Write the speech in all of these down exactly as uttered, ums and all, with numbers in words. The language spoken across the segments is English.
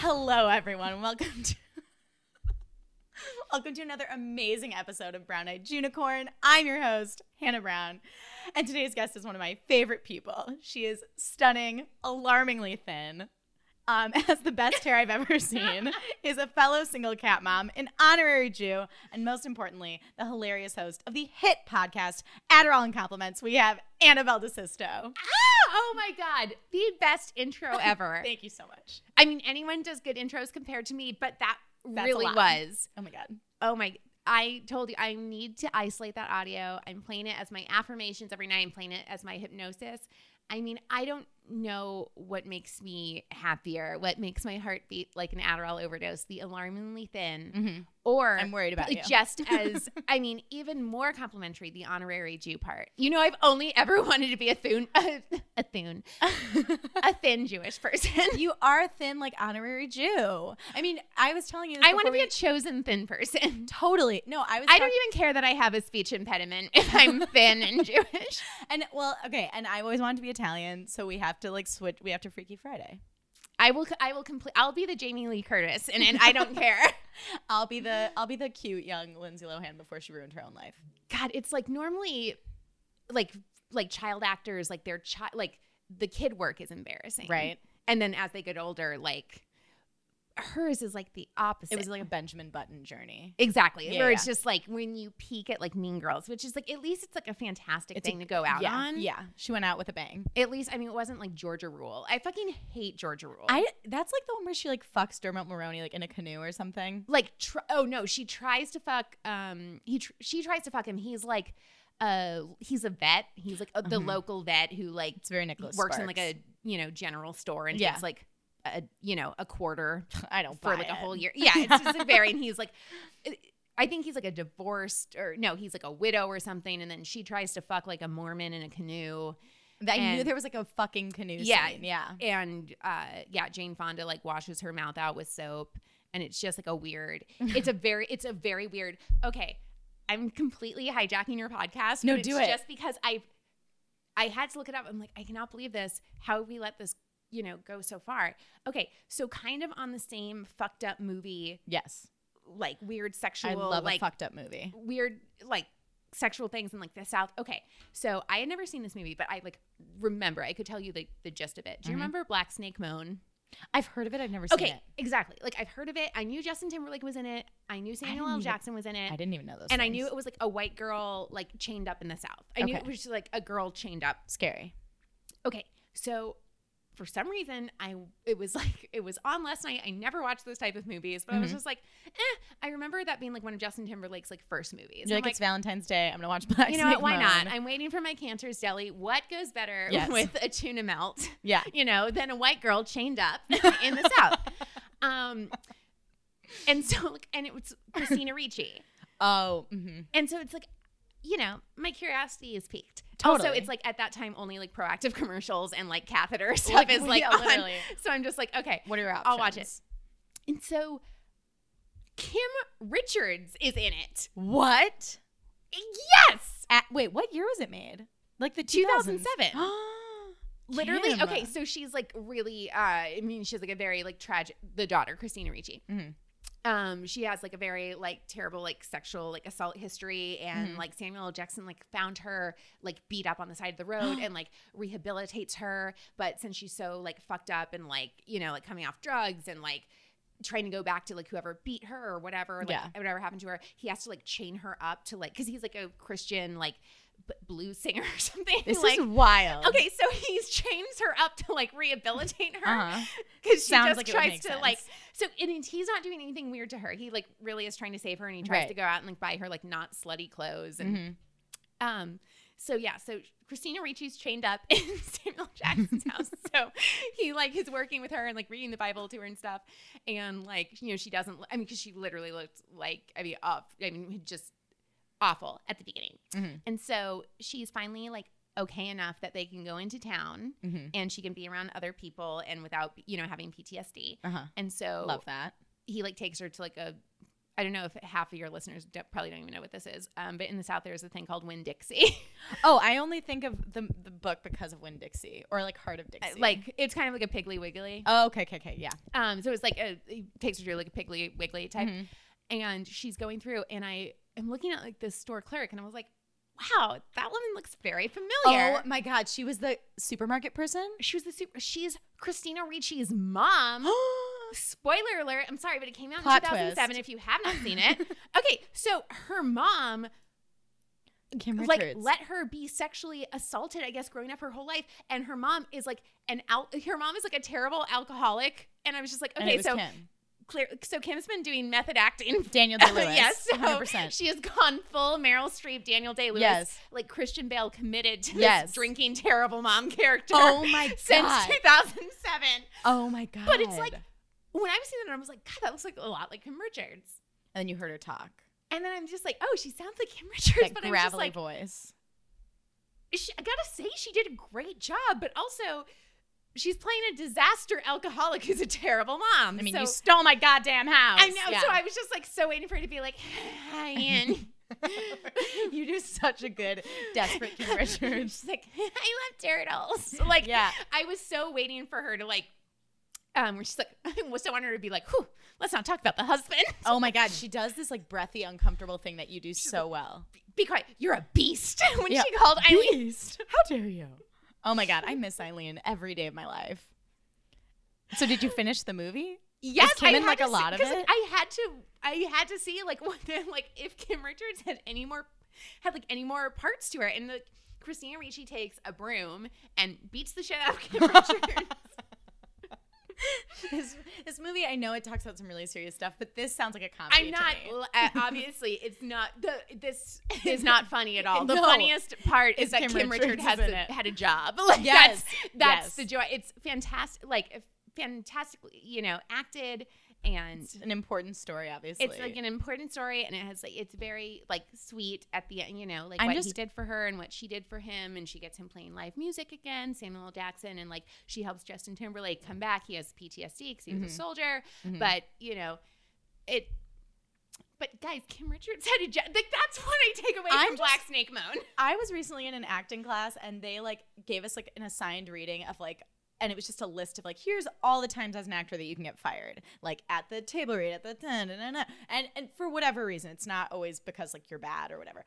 Hello, everyone. Welcome to welcome to another amazing episode of Brown Eyed Junicorn. I'm your host, Hannah Brown, and today's guest is one of my favorite people. She is stunning, alarmingly thin, um, has the best hair I've ever seen, is a fellow single cat mom, an honorary Jew, and most importantly, the hilarious host of the hit podcast Adderall and Compliments. We have Annabelle DeSisto. Ah, oh my God, the best intro ever. Thank you so much. I mean, anyone does good intros compared to me, but that That's really a lot. was. Oh my God. Oh my, I told you, I need to isolate that audio. I'm playing it as my affirmations every night. I'm playing it as my hypnosis. I mean, I don't know what makes me happier, what makes my heart beat like an Adderall overdose, the alarmingly thin, Mm-hmm. or I'm worried about you. just as, I mean, even more complimentary, the honorary Jew part. You know, I've only ever wanted to be a thun, a, a thun, a thin Jewish person. You are thin like honorary Jew. I mean, I was telling you this I want to be we- a chosen thin person. Totally. No, I was I talk- don't even care that I have a speech impediment if I'm thin and Jewish. And well, okay, and I always wanted to be Italian, so we have to like switch we have to Freaky Friday. I will I will complete I'll be the Jamie Lee Curtis and, and I don't care. I'll be the I'll be the cute young Lindsay Lohan before she ruined her own life. God, it's like normally like like child actors, like their child like the kid work is embarrassing. Right. And then as they get older, like hers is like the opposite. It was like a Benjamin Button journey. Exactly. Yeah, where yeah. it's just like when you peak at like Mean Girls, which is like at least it's like a fantastic It's thing a- to go out yeah, on. Yeah. She went out with a bang. At least I mean it wasn't like Georgia Rule. I fucking hate Georgia Rule. I that's like the one where she like fucks Dermot Mulroney like in a canoe or something. like tr- oh no, she tries to fuck um he tr- she tries to fuck him. He's like uh he's a vet. He's like a, the Mhm. local vet who like It's very Nicholas works in Sparks. like a, you know, general store and Yeah. takes like a, you know, a quarter I don't for buy like a it. whole year. Yeah, it's just a very and he's like I think he's like a divorced or no, he's like a widow or something and then she tries to fuck like a Mormon in a canoe. I knew and- there was like a fucking canoe Yeah. scene. Yeah. And uh yeah, Jane Fonda like washes her mouth out with soap and it's just like a weird it's a very it's a very weird okay, I'm completely hijacking your podcast. No, but do it's it. just because I I had to look it up. I'm like, I cannot believe this. How have we let this, you know, go so far? Okay, so kind of on the same fucked up movie, Yes. like weird sexual I love like a fucked up movie. weird like sexual things in like the South. Okay, so I had never seen this movie, but I like remember. I could tell you the, the gist of it. Do you Mhm. remember Black Snake Moan? I've heard of it. I've never seen Okay, it. exactly. Like I've heard of it. I knew Justin Timberlake was in it. I knew Samuel didn't L. even- Jackson was in it. I didn't even know those and I things. knew it was like a white girl like chained up in the South. I knew Okay. it was just like a girl chained up. Scary. Okay, so for some reason, I it was like it was on last night. I never watched those type of movies, but I was Mhm. just like, eh. I remember that being like one of Justin Timberlake's like first movies. You're And like, I'm it's Valentine's Day. I'm gonna watch Black you know Snake what? Why not? Moan. I'm waiting for my Cantor's Deli. What goes better Yes. with a tuna melt, Yeah. you know, than a white girl chained up in the South? Um, and so, like, and it was Christina Ricci. Oh. Mm-hmm. And so it's like, you know, my curiosity is piqued. Totally. Also, it's like at that time only like Proactive commercials and like catheter stuff Like, is like yeah, on. literally. So I'm just like, okay, What are your options? I'll watch it. And so Kim Richards is in it. What? Yes, At, wait, what year was it made? Like the two thousand two seven. thousands. Literally, Kim. okay. So she's like really. Uh, I mean, she's like a very like tragic. The daughter, Christina Ricci. Mhm. Um, she has like a very like terrible like sexual like assault history, and Mhm. like Samuel L. Jackson like found her like beat up on the side of the road and like rehabilitates her. But since she's so like fucked up and like you know like coming off drugs and like trying to go back to like whoever beat her or whatever, like Yeah. whatever happened to her, he has to like chain her up to like because he's like a Christian like b- blues singer or something. This like, is wild. okay, so he chains her up to like rehabilitate her Uh-huh. because she Sounds just like it would tries make to sense. like. So and it's- he's not doing anything weird to her. He like really is trying to save her, and he tries Right. to go out and like buy her like not slutty clothes and Mhm. um. So yeah, so Christina Ricci's chained up in Samuel Jackson's house. So he like is working with her and like reading the Bible to her and stuff, and like you know she doesn't. I mean, because she literally looked like I mean off. I mean just awful at the beginning. Mhm. And so she's finally like okay enough that they can go into town Mhm. and she can be around other people and without, you know, having P T S D. Uh-huh. And so Love that. he like takes her to like a, I don't know if half of your listeners don't, probably don't even know what this is, um, but in the South there's a thing called Winn-Dixie. Oh, I only think of the the book because of Winn-Dixie or like Heart of Dixie. Like it's kind of like a Piggly Wiggly. Oh, okay, okay, okay, yeah. Um, so it's like a, it takes her through like a Piggly Wiggly type, Mhm. and she's going through, and I am looking at like this store clerk, and I was like, wow, that woman looks very familiar. Oh my God, she was the supermarket person. She was the super. She's Christina Ricci's mom. Spoiler alert. I'm sorry, but it came out Plot in two thousand seven. twist. If you have not seen it, okay. So her mom, Kim like, Richards. let her be sexually assaulted, I guess, growing up her whole life, and her mom is like an al- her mom is like a terrible alcoholic, and I was just like, And it okay, was so. Kim. Clear, so Kim's been doing method acting. Daniel Day-Lewis. Yes, so one hundred percent. she has gone full Meryl Streep, Daniel Day-Lewis, Yes. like Christian Bale committed to Yes. this drinking terrible mom character. Oh my God. Since two thousand seven. Oh my God. But it's like, when I was seeing that, I was like, God, that looks like a lot like Kim Richards. And then you heard her talk. And then I'm just like, oh, she sounds like Kim Richards, That but I'm just gravelly like, voice. she, I gotta say, she did a great job, but also. She's playing a disaster alcoholic who's a terrible mom. I mean, so, you stole my goddamn house. I know. Yeah. So I was just like so waiting for her to be like, hi, Ian. You do such a good desperate Kim Richards. She's like, I love turtles. So, like, Yeah. I was so waiting for her to like, um, where she's like, I was so wanting her to be like, whew, let's not talk about the husband. Oh my God, she does this like breathy, uncomfortable thing that you do so well. Be quiet. You're a beast. When Yeah. she called Eileen. Beast. How dare you? Oh my God, I miss Eileen every day of my life. So did you finish the movie? Yes, Is Kim I in had like to a lot see, of 'cause, it? like, I had to, I had to see like what, like if Kim Richards had any more, had like any more parts to her, and the Christina Ricci takes a broom and beats the shit out of Kim Richards. this, this movie, I know it talks about some really serious stuff, but this sounds like a comedy. I'm not. To me. l- uh, obviously, it's not. The this is not funny at all. The No. funniest part is It's that Kim Kim, Richards Richards has is in a, it. had a job. Like Yes. that's that's Yes. the joy. It's fantastic. Like fantastically, you know, acted, and It's an important story, obviously. it's like an important story, and it has like it's very like sweet at the end. You know, like I'm what just- he did for her and what she did for him, and she gets him playing live music again, Samuel L. Jackson, and like she helps Justin Timberlake come back. He has P T S D because he was Mhm. a soldier, Mhm. but you know, it. But guys, Kim Richards had a job. Like that's what I take away I'm from just- Black Snake Moan. I was recently in an acting class and they like gave us like an assigned reading of like, and it was just a list of like, here's all the times as an actor that you can get fired, like at the table read, at the da, da, da, da. and and for whatever reason, it's not always because like you're bad or whatever.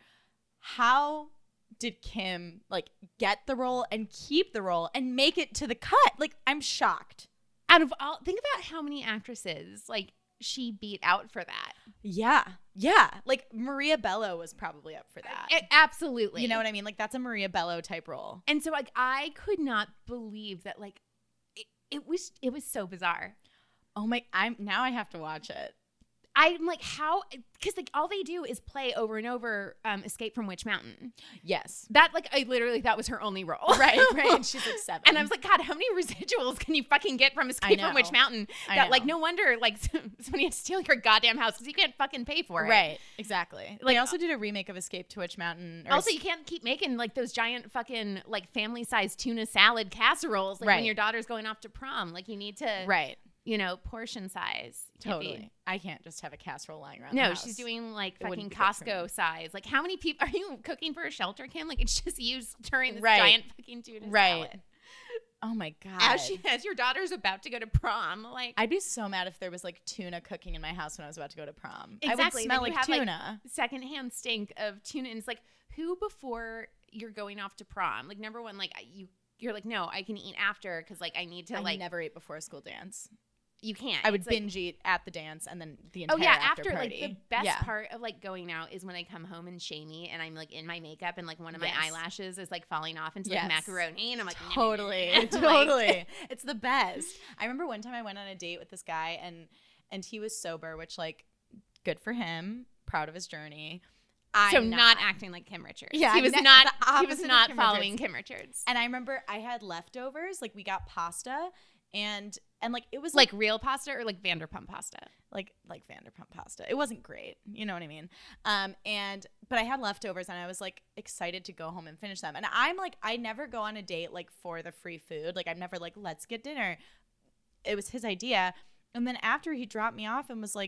How did Kim like get the role and keep the role and make it to the cut? Like, I'm shocked. Out of all, think about how many actresses like she beat out for that. Yeah, yeah. Like Maria Bello was probably up for that. It- absolutely. You know what I mean? Like that's a Maria Bello type role. And so like I could not believe that like it, it was it was so bizarre. Oh my! I'm now I have to watch it. I'm like, how? Because like all they do is play over and over um, Escape from Witch Mountain. Yes. That like I literally that was her only role. Right, right. And she's like seven. And I was like, God, how many residuals can you fucking get from Escape from know. Witch Mountain? I That like know. no wonder like somebody had to steal your goddamn house because you can't fucking pay for it. Right, exactly. Like- they also did a remake of Escape to Witch Mountain. or Also, s- you can't keep making like those giant fucking like family sized tuna salad casseroles like Right. when your daughter's going off to prom. Like you need to, right, you know, portion size. Can't be- totally. I can't just have a casserole lying around. the No, house. she's doing like It wouldn't fucking be good for Costco me. size. Like, how many people are you cooking for a shelter, Kim? Like, it's just you stirring this Right. giant fucking tuna Right. salad Oh my god. as she as your daughter's about to go to prom. Like, I'd be so mad if there was like tuna cooking in my house when I was about to go to prom. I would Exactly. smell Then you like have, like, tuna. secondhand stink of tuna. And it's like, who before you're going off to prom? Like, number one, like you, you're like, no, I can eat after because like I need to I like never ate before a school dance. you can't. I would It's, like, binge eat at the dance and then the Oh entire yeah, after, after party. like the best yeah. part of like going out is when I come home and shamey and I'm like in my makeup and like one of my Yes. eyelashes is like falling off into Yes. like macaroni and I'm like Totally, Like- totally. It's the best. I remember one time I went on a date with this guy and and he was sober, which like good for him. Proud of his journey. I'm so not. acting like Kim Richards. Yeah, he was ne- not. the He was opposite of not Kim following Richards. Kim Richards. And I remember I had leftovers. Like we got pasta, and and like it was Like real pasta or like Vanderpump pasta. like like Vanderpump pasta. It wasn't great, you know what I mean? Um, and but I had leftovers, and I was like excited to go home and finish them. And I'm like, I never go on a date like for the free food. Like I'm never like, let's get dinner. It was his idea. And then after he dropped me off and was like,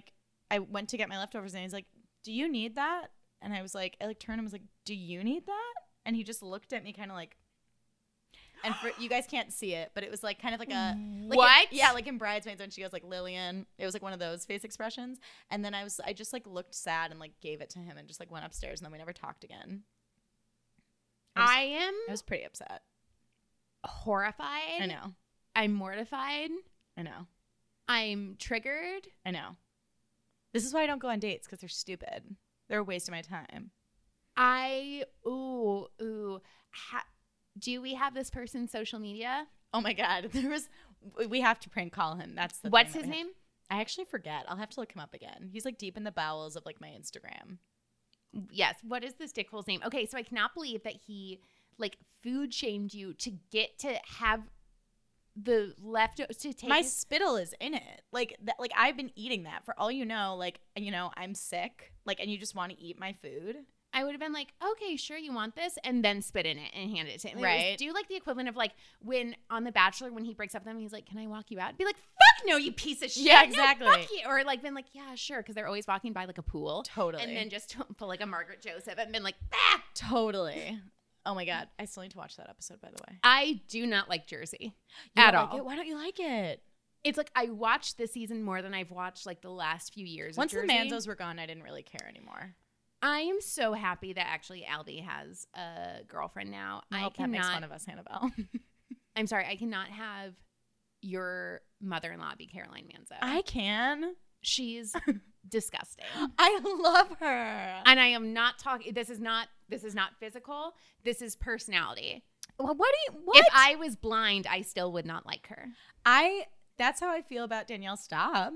I went to get my leftovers and he's like, do you need that? And I was like, I like turned and was like, do you need that? And he just looked at me kind of like, and for, you guys can't see it, but it was like kind of like a like what? In, yeah, like in Bridesmaids when she goes like Lillian. It was like one of those face expressions. And then I was I just like looked sad and like gave it to him and just like went upstairs and then we never talked again. I, was, I am I was pretty upset. horrified. I know. I'm mortified. I know. I'm triggered. I know. This is why I don't go on dates because they're stupid. They're a waste of my time. I ooh ooh. Ha- do we have this person's social media? Oh my god, there was. We have to prank call him. That's the. What's thing his that we name? have- I actually forget. I'll have to look him up again. He's like deep in the bowels of like my Instagram. Yes. What is this dickhole's name? Okay, so I cannot believe that he like food shamed you to get to have the leftovers to take. My his- spittle is in it. Like that. Like I've been eating that for all you know. Like you know I'm sick. Like and you just want to eat my food. I would have been like, okay, sure, you want this, and then spit in it and hand it to him. It was- Right. do like the equivalent of like when on The Bachelor when he breaks up with them, he's like, "Can I walk you out?" Be like, "Fuck no, you piece of shit." Yeah, No, exactly. fuck you. Or like been like, "Yeah, sure," because they're always walking by like a pool, Totally. and then just pull like a Margaret Joseph and been like, "Ah." Totally. Oh my god, I still need to watch that episode. By the way, I do not like Jersey You at don't all. like it? Why don't you like it? It's like I watched this season more than I've watched like the last few years. Once of the Jersey. Manzos were gone, I didn't really care anymore. I am so happy that actually Albie has a girlfriend now. I I hope that makes cannot. fun of us, Annabelle. I'm sorry, I cannot have your mother-in-law be Caroline Manzo. I can. She's disgusting. I love her. And I am not talking this is not this is not physical. This is personality. Well, what do you? What? If I was blind, I still would not like her. I. That's how I feel about Danielle Staub.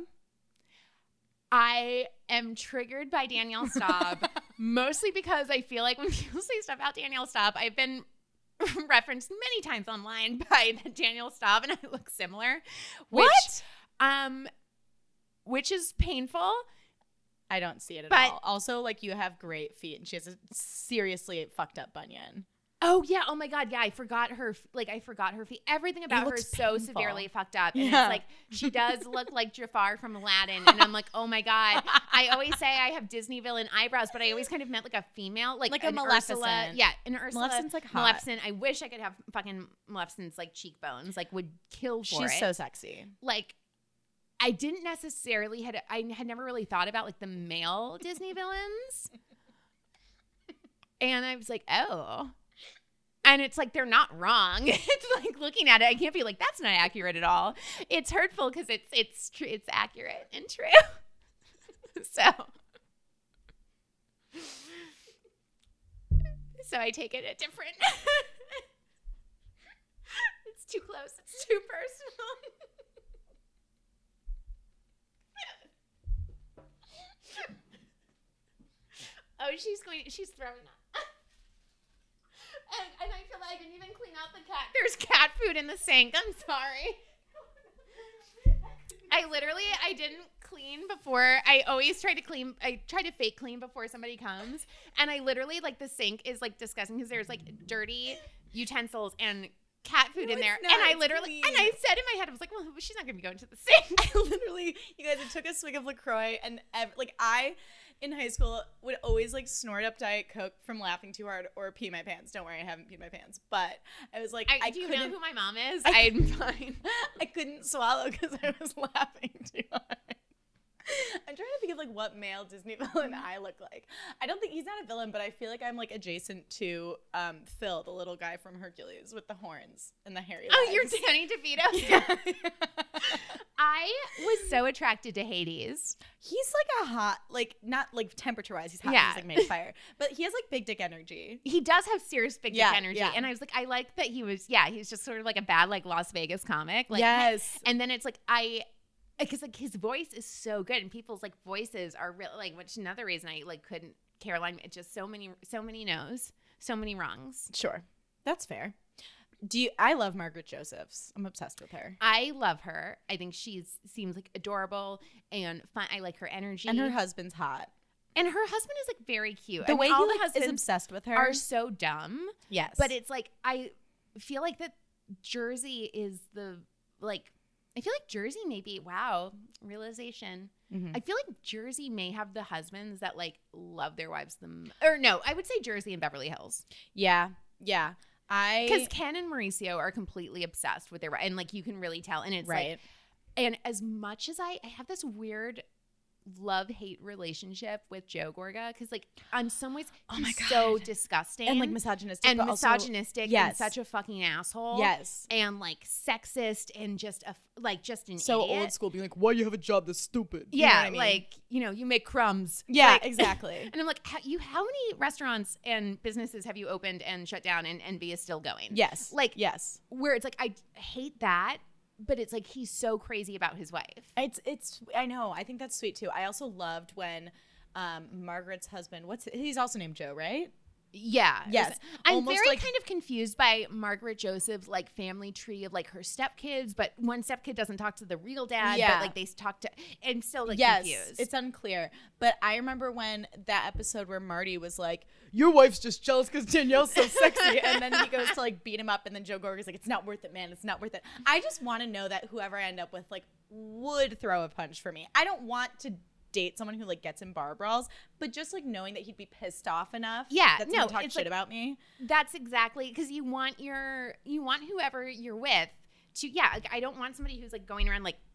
I am triggered by Danielle Staub, mostly because I feel like when people say stuff about Danielle Staub, I've been referenced many times online by the Danielle Staub, and I look similar. Which, What? Um, which is painful. I don't see it at But- all. Also, like you have great feet, and she has a seriously fucked up bunion. Oh yeah. Oh my God. Yeah. I forgot her. Like I forgot her feet. Everything about her looks is so painful. severely fucked up. And Yeah. it's like she does look like Jafar from Aladdin. And I'm like, oh my God. I always say I have Disney villain eyebrows, but I always kind of meant like a female, like, Like a an Maleficent. Ursula. Yeah, an Ursula. Maleficent's, like, hot. Maleficent. I wish I could have fucking Maleficent's like cheekbones. Like would kill for She's it. so sexy. Like. I didn't necessarily had I had never really thought about like the male Disney villains. And I was like, oh. And it's like they're not wrong. It's like looking at it, I can't be like that's not accurate at all. It's hurtful because it's it's true, it's accurate and true. so, so I take it a different. It's too close. It's too personal. Oh, she's going. She's throwing up. And, and I feel like I didn't even clean out the cat. There's cat food in the sink. I'm sorry. I literally, I didn't clean before. I always try to clean. I try to fake clean before somebody comes. And I literally, like, the sink is, like, disgusting because there's, like, dirty utensils and cat food No, in there. it's not. And I It's literally, clean. and I said in my head, I was like, well, she's not going to be going to the sink. I literally, you guys, I took a swig of LaCroix and ev- like I, in high school, would always like snort up Diet Coke from laughing too hard or pee my pants. Don't worry, I haven't peed my pants. But I was like, I, I do you couldn't, know who my mom is? I- I'm fine. I couldn't swallow because I was laughing too hard. I'm trying to think of like what male Disney villain I look like. I don't think he's not a villain, but I feel like I'm like adjacent to um, Phil, the little guy from Hercules with the horns and the hairy legs. Oh, you're Danny DeVito. Yeah. I was so attracted to Hades. He's like a hot, like not like temperature wise, he's hot. Yeah. He's like made of fire, but he has like big dick energy. He does have serious big dick Yeah, energy. yeah. And I was like, I like that he was, yeah, he's just sort of like a bad, like Las Vegas comic. Like, Yes. And then it's like, I, because like his voice is so good and people's like voices are really like, which another reason I like couldn't, Caroline, it's just so many, so many no's, so many wrongs. Sure, that's fair. Do you? I love Margaret Josephs. I'm obsessed with her. I love her. I think she's seems like adorable and fun. I like her energy. And her husband's hot. And her husband is like very cute. The I mean, way all he the like, is husbands obsessed with her. are so dumb. Yes. But it's like I feel like that Jersey is the like I feel like Jersey maybe, wow, realization. Mm-hmm. I feel like Jersey may have the husbands that like love their wives. Them or no, I would say Jersey and Beverly Hills. Yeah, yeah. I Because Ken and Mauricio are completely obsessed with their and like you can really tell. And it's right. like, and as much as I, I have this weird love-hate relationship with Joe Gorga because like on some ways oh he's my God. so disgusting and like misogynistic and but also, misogynistic yes. and such a fucking asshole. Yes. And like sexist and just a like just an So idiot. old school, being like, why you have a job that's stupid? You Yeah, know what I mean? like, you know, you make crumbs. Yeah, Like- exactly. And I'm like, how, you, how many restaurants and businesses have you opened and shut down and Envy is still going? Yes. Like, yes. where it's like, I hate that, but it's like, he's so crazy about his wife. It's, it's, I know. I think that's sweet too. I also loved when um, Margaret's husband, what's, he's also named Joe, right? Yeah. Yes. I'm Almost very like- kind of confused by Margaret Joseph's like family tree of like her stepkids, but one stepkid doesn't talk to the real dad, Yeah. but like they talk to, I'm still like yes, confused. it's unclear. But I remember when that episode where Marty was like, your wife's just jealous because Danielle's so sexy. And then he goes to like beat him up. And then Joe Gorga's like, it's not worth it, man. It's not worth it. I just want to know that whoever I end up with like would throw a punch for me. I don't want to date someone who like gets in bar brawls, but just like knowing that he'd be pissed off enough Yeah, that no, no, talk it's shit like- about me. That's exactly because you want your you want whoever you're with to yeah. Like, I don't want somebody who's like going around like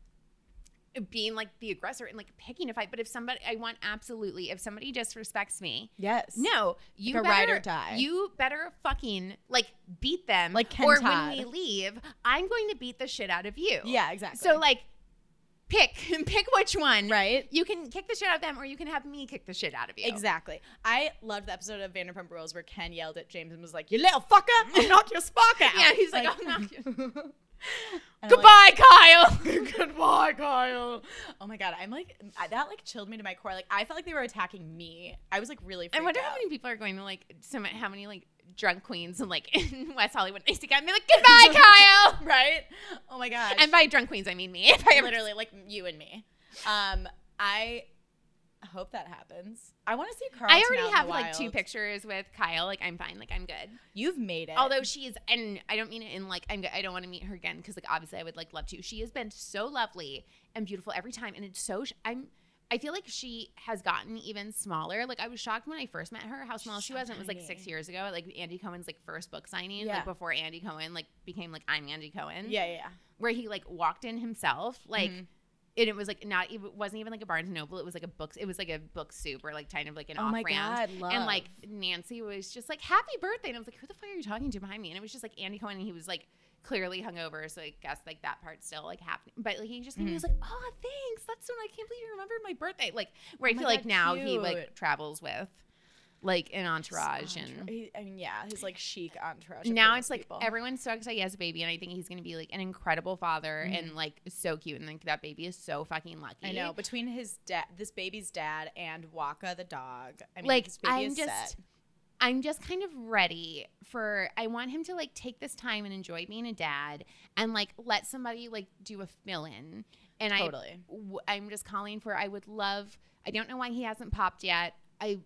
being like the aggressor and like picking a fight. But if somebody, I want absolutely if somebody disrespects me, Yes. no, you Like a better ride or die. You better fucking like beat them. Like Ken or Todd. when we leave, I'm going to beat the shit out of you. Yeah, exactly. So like, pick pick which one. right. You can kick the shit out of them, or you can have me kick the shit out of you. Exactly. I loved the episode of Vanderpump Rules where Ken yelled at James and was like, you little fucker, I'll knock your spark out. Yeah, he's like, I'll knock you. And I'm Goodbye, Kyle. like, Goodbye, Kyle. Oh my God. I'm like, that like chilled me to my core. Like, I felt like they were attacking me. I was like really freaked I wonder out. how many people are going to like some how many like drunk queens and like in West Hollywood they see guy and be like, goodbye, Kyle. Right? Oh my gosh. And by drunk queens I mean me. If I ever literally like you and me. Um, I hope that happens. I want to see Carlton I out already in have the like two wild. pictures with Kyle. Like I'm fine. Like I'm good. You've made it. Although she is, and I don't mean it in like I'm. I don't want to meet her again because like obviously I would like love to. She has been so lovely and beautiful every time, and it's so. I'm. I feel like she has gotten even smaller. Like I was shocked when I first met her how small She's she so was. And it was like six tiny. years ago, like Andy Cohen's like first book signing, Yeah. like before Andy Cohen like became like I'm Andy Cohen. yeah, yeah, yeah. Where he like walked in himself, like. Mhm. And it was like not it wasn't even like a Barnes and Noble. It was like a book. It was like a book soup or like kind of like an Oh off my brand. God, love. And like Nancy was just like happy birthday, and I was like, who the fuck are you talking to behind me? And it was just like Andy Cohen, and he was like clearly hungover, so I guess like that part's still like happening. But like he just Mhm. he was like, oh thanks, that's so I can't believe you remembered my birthday. Like where Oh I my feel like God, now he cute. like travels with like an entourage His and. entourage- he- I mean, yeah, his like chic entourage. of Now famous it's like people. everyone's so excited he has a baby, and I think he's gonna be like an incredible father Mhm. and like so cute, and like that baby is so fucking lucky. I know between his dad, this baby's dad, and Waka the dog. I mean, Like, this baby I'm is just- set. I'm just kind of ready for I want him to like take this time and enjoy being a dad and like let somebody like do a fill in. And Totally. I w- I'm just calling for I would love I don't know why he hasn't popped yet. I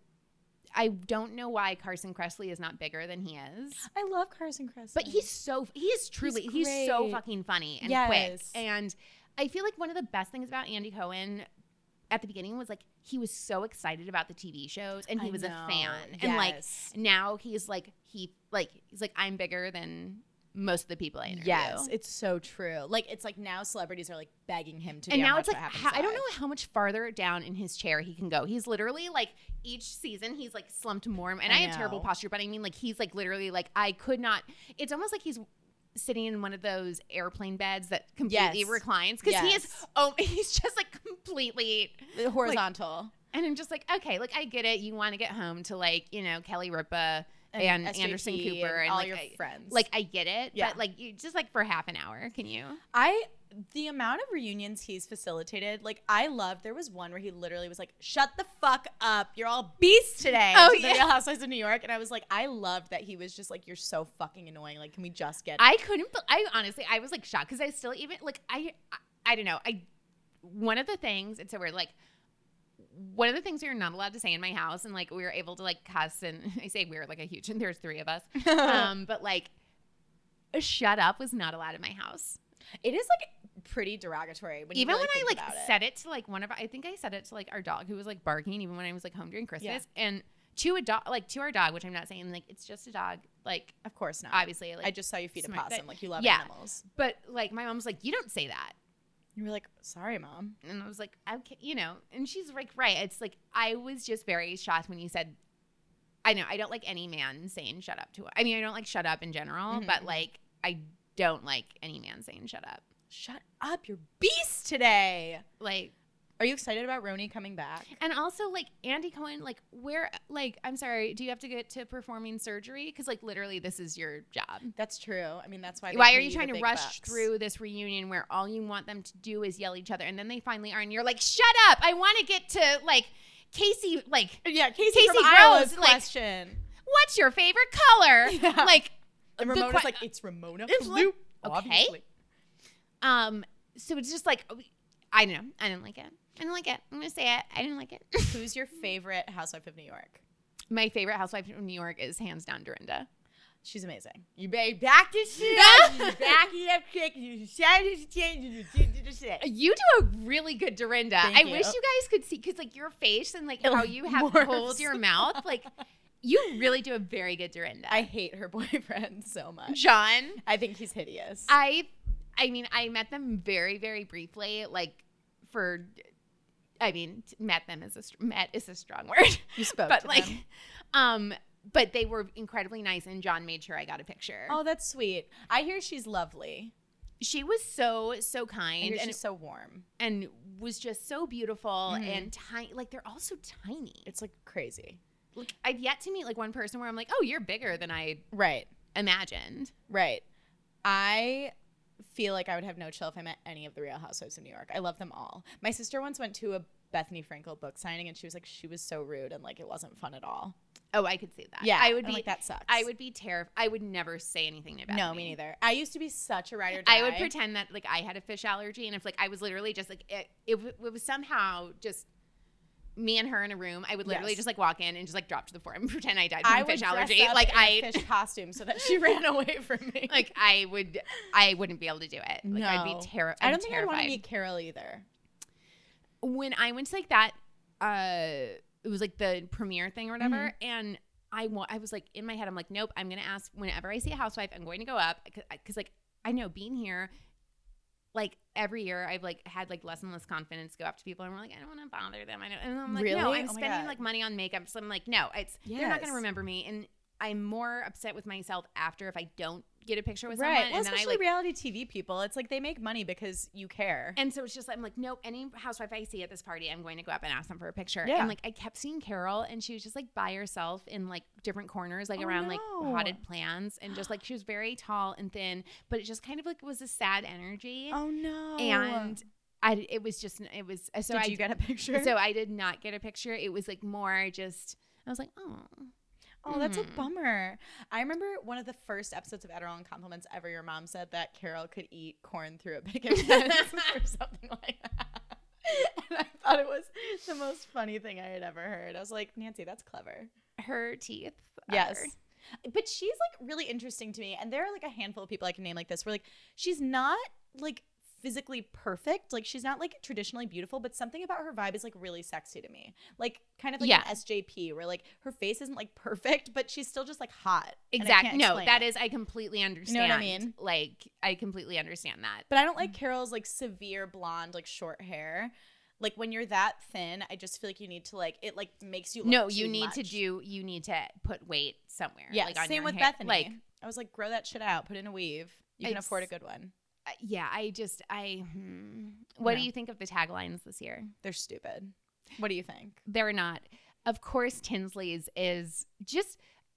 I don't know why Carson Kressley is not bigger than he is. I love Carson Kressley, But he's so he is truly he's, so great. fucking funny and Yes. quick. And I feel like one of the best things about Andy Cohen at the beginning was like he was so excited about the T V shows and he I was know. a fan. And like Yes. now he's like he like he's like I'm bigger than most of the people I interview. Yes, it's so true. Like it's like now celebrities are like begging him to. and be on now Watch it's like What Happens how, I don't Live. know how much farther down in his chair he can go. He's literally like each season he's like slumped more. And I, I have terrible know. posture, but I mean like he's like literally like I could not. It's almost like he's sitting in one of those airplane beds that completely Yes. reclines because he is. Yes. Oh, he's just like completely. The horizontal. And I'm just like, okay, like I get it. You want to get home to like you know Kelly Ripa and, S J T Anderson Cooper and, all like your I, friends. like I get it. Yeah. But like you just like for half an hour, can you? I the amount of reunions he's facilitated, like I loved. There was one where he literally was like, "Shut the fuck up! You're all beasts today." Oh, to the yeah. Real Housewives of New York, and I was like, I loved that he was just like, "You're so fucking annoying. Like, can we just get?" I couldn't. be- I honestly, I was like shocked because I still even like I, I, I don't know. I one of the things it's so weird. Like one of the things we were not allowed to say in my house, and like we were able to like cuss, and I say we were like a huge, and there's three of us. um, but like, shut up was not allowed in my house. It is like pretty derogatory. When you even really when I think like about it. said it to like one of, I think I said it to like our dog who was like barking even when I was like home during Christmas, Yeah. and to a dog, like to our dog, which I'm not saying like it's just a dog, like Of course not. obviously, like I just saw you feed a smart, possum. but- Like you love yeah. animals. but like my mom's like, you don't say that. You were like, sorry, Mom. And I was like, okay, you know, and she's like, right. It's like, I was just very shocked when you said, I know, I don't like any man saying shut up to, I mean, I don't like shut up in general, Mhm. but like, I don't like any man saying shut up. Shut up, you're beast today. Like, Are you excited about Roni coming back? and also like Andy Cohen, like where, like, I'm sorry, do you have to get to performing surgery? Because like literally this is your job. That's true. I mean, that's why. They Why pay are you the trying to big rush bucks. through this reunion where all you want them to do is yell at each other, and then they finally are, and you're like, shut up! I want to get to like Casey. Like, Yeah, Casey, Casey from Rose, Iowa's like- question. what's your favorite color? Yeah. Like, And the Ramona's que- like, it's Ramona It's like- Blue. okay. Obviously. um, so it's just like, I don't know, I didn't like it. I didn't like it. I'm gonna say it. I didn't like it. Who's your favorite housewife of New York? My favorite housewife from New York is hands down Dorinda. She's amazing. You better back this shit up. You back it up quick. You shout it, change it. You do a really good Dorinda. Thank I you. wish you guys could see, because like your face and like It how you have morphs. hold your mouth, like you really do a very good Dorinda. I hate her boyfriend so much. John. I think he's hideous. I, I mean, I met them very, very briefly, like for, I mean, met them is a str- met is a strong word, you spoke but to like, them. um, but they were incredibly nice, and John made sure I got a picture. Oh, that's sweet. I hear she's lovely. She was so so I kind, hear and she's so warm. and was just so beautiful Mhm. and tiny. Like they're all so tiny. It's like crazy. Like I've yet to meet like one person where I'm like, oh, you're bigger than I Right. imagined. Right. I feel like I would have no chill if I met any of the Real Housewives of New York. I love them all. My sister once went to a Bethany Frankel book signing, and she was like, she was so rude and like it wasn't fun at all. Oh, I could see that. Yeah, I would I'm be. like, that sucks. I would be terrified. I would never say anything about. No, me neither. I used to be such a ride or die. I would pretend that like I had a fish allergy, and if like I was literally just like it, it, w- it was somehow just me and her in a room. I would literally Yes. just like walk in and just like drop to the floor and pretend I died from I a would fish dress allergy. up Like in I a fish costume so that she ran away from me. like I would I wouldn't be able to do it. Like no. I'd be terri- I I'm don't think I'd want to terrified. meet Carol either. When I went to like that, uh, it was like the premiere thing or whatever, Mm-hmm. and I wa- I was like in my head, I'm like, nope, I'm gonna ask whenever I see a housewife, I'm going to go up because like I know being here, like every year I've like had like less and less confidence go up to people and we're like, I don't want to bother them. I don't, and I'm like, Really? no, I'm Oh my spending God. like money on makeup, so I'm like, no, it's they're not gonna Yes. remember me, and I'm more upset with myself after if I don't get a picture with Right. someone, Well, and then I especially like. reality T V people. It's like they make money because you care. And so it's just, I'm like, nope, any housewife I see at this party, I'm going to go up and ask them for a picture. Yeah. And like, I kept seeing Carol, and she was just like by herself in like different corners, like Oh, around like no. potted plants. And just like, she was very tall and thin, but it just kind of like was a sad energy. Oh no. And I, it was just, it was, so did I, you get a picture? so I did not get a picture. It was like more just, I was like, oh. Oh, that's a Mhm. bummer. I remember one of the first episodes of Adderall and Compliments ever. Your mom said that Carol could eat corn through a picket fence or something like that. And I thought it was the most funny thing I had ever heard. I was like, Nancy, that's clever. Her teeth. Yes. are- But she's like really interesting to me. And there are like a handful of people I can name like this where like she's not like physically perfect. Like she's not like traditionally beautiful, but something about her vibe is like really sexy to me. Like kind of like Yeah. an S J P where like her face isn't like perfect, but she's still just like hot. and I Exactly. can't No, explain that it. is, I completely understand. know what I mean? Like, I completely understand that. But I don't like Carol's like severe blonde, like short hair. Like when you're that thin, I just feel like you need to like it like makes you look No, too you need to much. do, you need to put weight somewhere. Yeah, like on same your with hair. Bethany. Like, I was like, grow that shit out, put in a weave. You can It's- afford a good one. uh, yeah, I just, I, hmm. What do Yeah. you think of the taglines this year? They're stupid. What do you think? They're not. Of course, Tinsley's is just,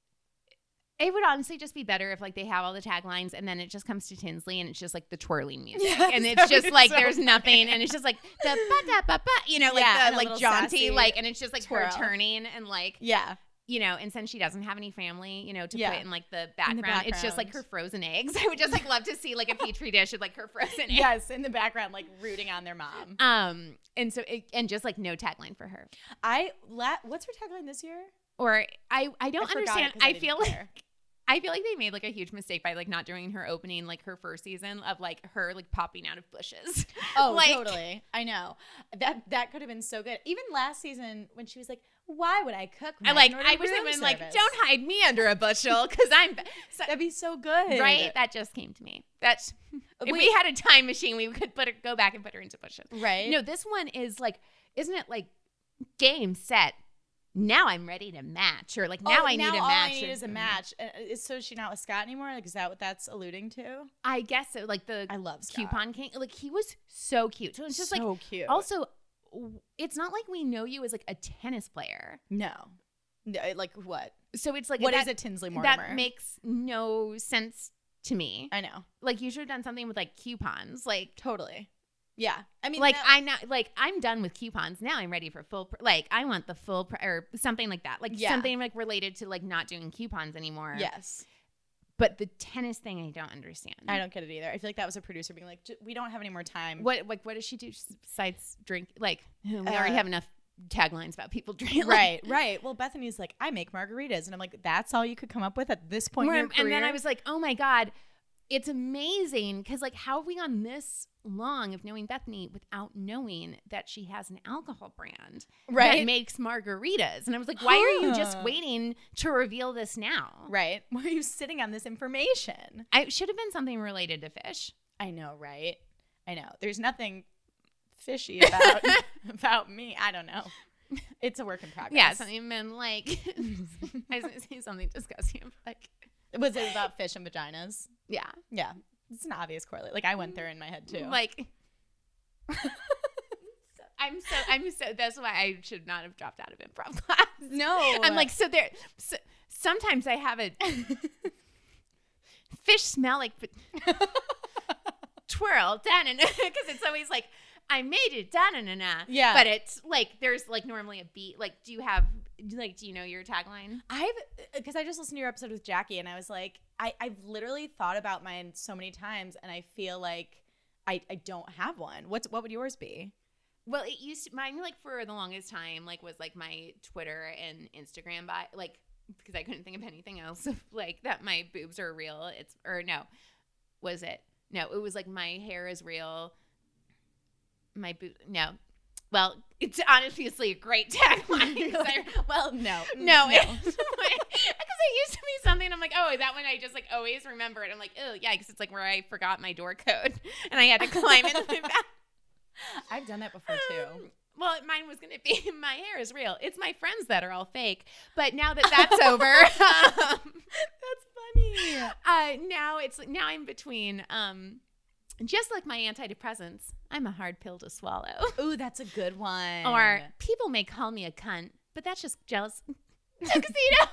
it would honestly just be better if like they have all the taglines and then it just comes to Tinsley and it's just like the twirling music. Yes, and that it's just would be like so there's funny. nothing and it's just like the ba-da-ba-ba, you know, like Yeah, and the a like little jaunty, sassy like, and it's just like twirl. her turning and like, Yeah. you know, and since she doesn't have any family, you know, to Yeah. put in like the In background, the it's just like her background. frozen eggs. I would just like love to see like a petri dish of like her frozen eggs. Yes, in the background, like rooting on their mom. Um, and so it, and just like no tagline for her. I la- what's her tagline this year? Or I I don't I forgot it understand. 'cause I I, didn't feel care. like I feel like they made like a huge mistake by like not doing her opening like her first season of like her like popping out of bushes. Oh, like, totally. I know. That that could have been so good. Even last season when she was like, "Why would I cook?" I like I wish they'd been like, "Don't hide me under a bushel because I'm." So, That'd be so good, right? That just came to me. That's if Wait. we had a time machine, we could put her, go back and put her into bushes. Right? No, this one is like, isn't it like game set? Now I'm ready to match, or like now oh, I need now a all match. I need or, is a match. Uh, is so is she not with Scott anymore? Like, is that what that's alluding to? I guess so. Like the I love Scott. coupon king. Like he was so cute. So it's just so like cute. Also, w- it's not like we know you as like a tennis player. No, no like what? So it's like What that, is a Tinsley Mortimer? That makes no sense to me. I know. Like you should have done something with like coupons. Like Totally. Yeah. I mean, like that, I'm not like I'm done with coupons. Now I'm ready for full. Pr- like I want the full pr- or something like that. Like Yeah. something like related to like not doing coupons anymore. yes. But the tennis thing, I don't understand. I don't get it either. I feel like that was a producer being like, "J- we don't have any more time. What like what does she do besides drink? Like we Uh, already have enough taglines about people drinking. Right, right. Well, Bethany's like, I make margaritas. And I'm like, that's all you could come up with at this point in your career? And then I was like, oh my God, it's amazing. Because like, how have we gone this long of knowing Bethany without knowing that she has an alcohol brand right? that makes margaritas? And I was like, why are you just Huh. waiting to reveal this now? Right. Why are you sitting on this information? I should have been something related to fish. I know, right? I know. There's nothing fishy about about me. I don't know. It's a work in progress. Yeah, something been like, I was going to say something disgusting. Like, Was it about fish and vaginas? yeah. Yeah. It's an obvious correlate. Like, I went there in my head, too. Like, I'm so, I'm so, that's why I should not have dropped out of improv class. no. I'm like, so there, so, sometimes I have a fish smell like twirl, da-na-na, because it's always like, I made it, da-na-na-na. Yeah. But it's like, there's like normally a beat. Like, do you have, like, do you know your tagline? I've, because I just listened to your episode with Jackie, and I was like, I, I've literally thought about mine so many times, and I feel like I, I don't have one. What's What would yours be? Well, it used to, mine, like, for the longest time, like, was, like, my Twitter and Instagram bio, like, because I couldn't think of anything else, like, that my boobs are real. It's, or no, was it? No, it was, like, my hair is real. My boob, no. Well, it's obviously a great tagline. Like, well, no. No, because it used to be something. I'm like, oh, that one I just like always remember it. I'm like, oh yeah, because it's like where I forgot my door code and I had to climb into my back. I've done that before too. Um, well, mine was gonna be my hair is real. It's my friends that are all fake. But now that that's over, um, That's funny. uh, now it's now I'm between. Um, just like my antidepressants, I'm a hard pill to swallow. Ooh, that's a good one. Or people may call me a cunt, but that's just jealous. Tuxedo.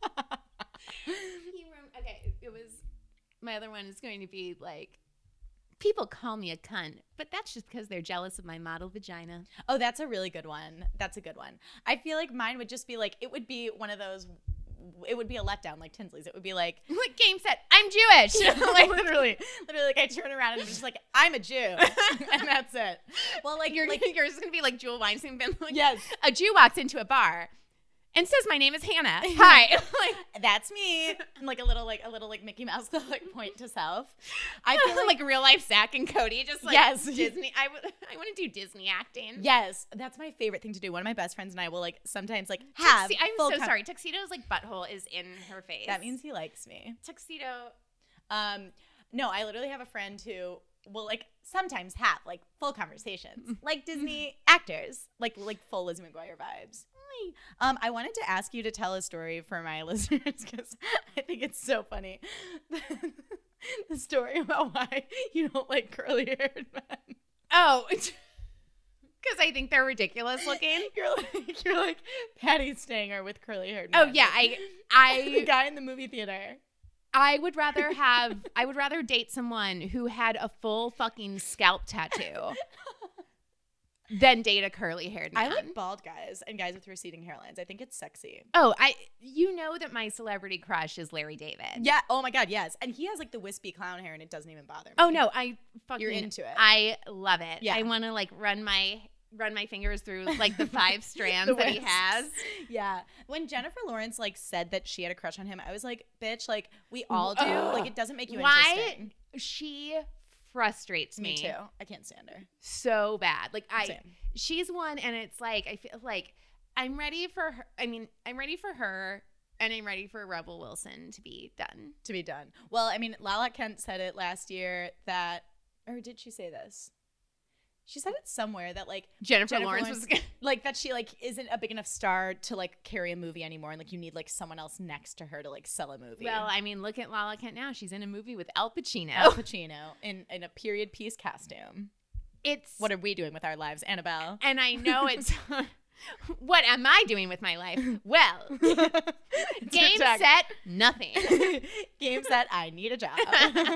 Okay, it was my other one is going to be like, people call me a cunt, but that's just because they're jealous of my model vagina. Oh, that's a really good one. That's a good one. I feel like mine would just be like, it would be one of those, it would be a letdown like Tinsley's. It would be like, Like game set, I'm Jewish. like literally, literally like I turn around and I'm just like, I'm a Jew. And that's it. Well, like, You're, like yours is going to be like Jewel Weinstein. Been like, yes, a Jew walks into a bar and says, my name is Hannah. Hi. Like, that's me. And like a little, like a little like Mickey Mouse like point to self. I feel like, like real life Zach and Cody, just like Yes. Disney. I, w- I want to do Disney acting. yes, that's my favorite thing to do. One of my best friends and I will like sometimes like have. Tuxi- I'm full so con- sorry. Tuxedo's like butthole is in her face. That means he likes me. Tuxedo. Um, no, I literally have a friend who will like sometimes have like full conversations, like Disney actors, like like full Lizzie McGuire vibes. Um, I wanted to ask you to tell a story for my listeners because I think it's so funny. The story about why you don't like curly-haired men. Oh, because I think they're ridiculous looking. You're like you're like Patty Stanger with curly-haired Oh men. yeah, I the I guy in the movie theater. I would rather have I would rather date someone who had a full fucking scalp tattoo than date a curly haired man. I like bald guys and guys with receding hairlines. I think it's sexy. Oh, I you know that my celebrity crush is Larry David. Yeah. Oh my God. Yes. And he has like the wispy clown hair, and it doesn't even bother me. Oh no, I fucking You're into it. I love it. Yeah. I want to like run my run my fingers through like the five strands The that he wisps. has. Yeah. When Jennifer Lawrence like said that she had a crush on him, I was like, bitch, like we all do. Ugh. Like it doesn't make you Why? interesting. She frustrates me. Me too. I can't stand her. So bad. Like I Same. she's one, and it's like I feel like I'm ready for her. I mean, I'm ready for her, and I'm ready for Rebel Wilson to be done. To be done. Well, I mean, Lala Kent said it last year that, or did she say this? She said it somewhere that like Jennifer, Jennifer Lawrence, Lawrence was like that she like isn't a big enough star to like carry a movie anymore, and like you need like someone else next to her to like sell a movie. Well, I mean, look at Lala Kent now. She's in a movie with Al Pacino. Al Pacino in in a period piece costume. It's What are we doing with our lives, Annabelle? and I know it's what am I doing with my life? Well, game Check. set, nothing. Game set, I need a job.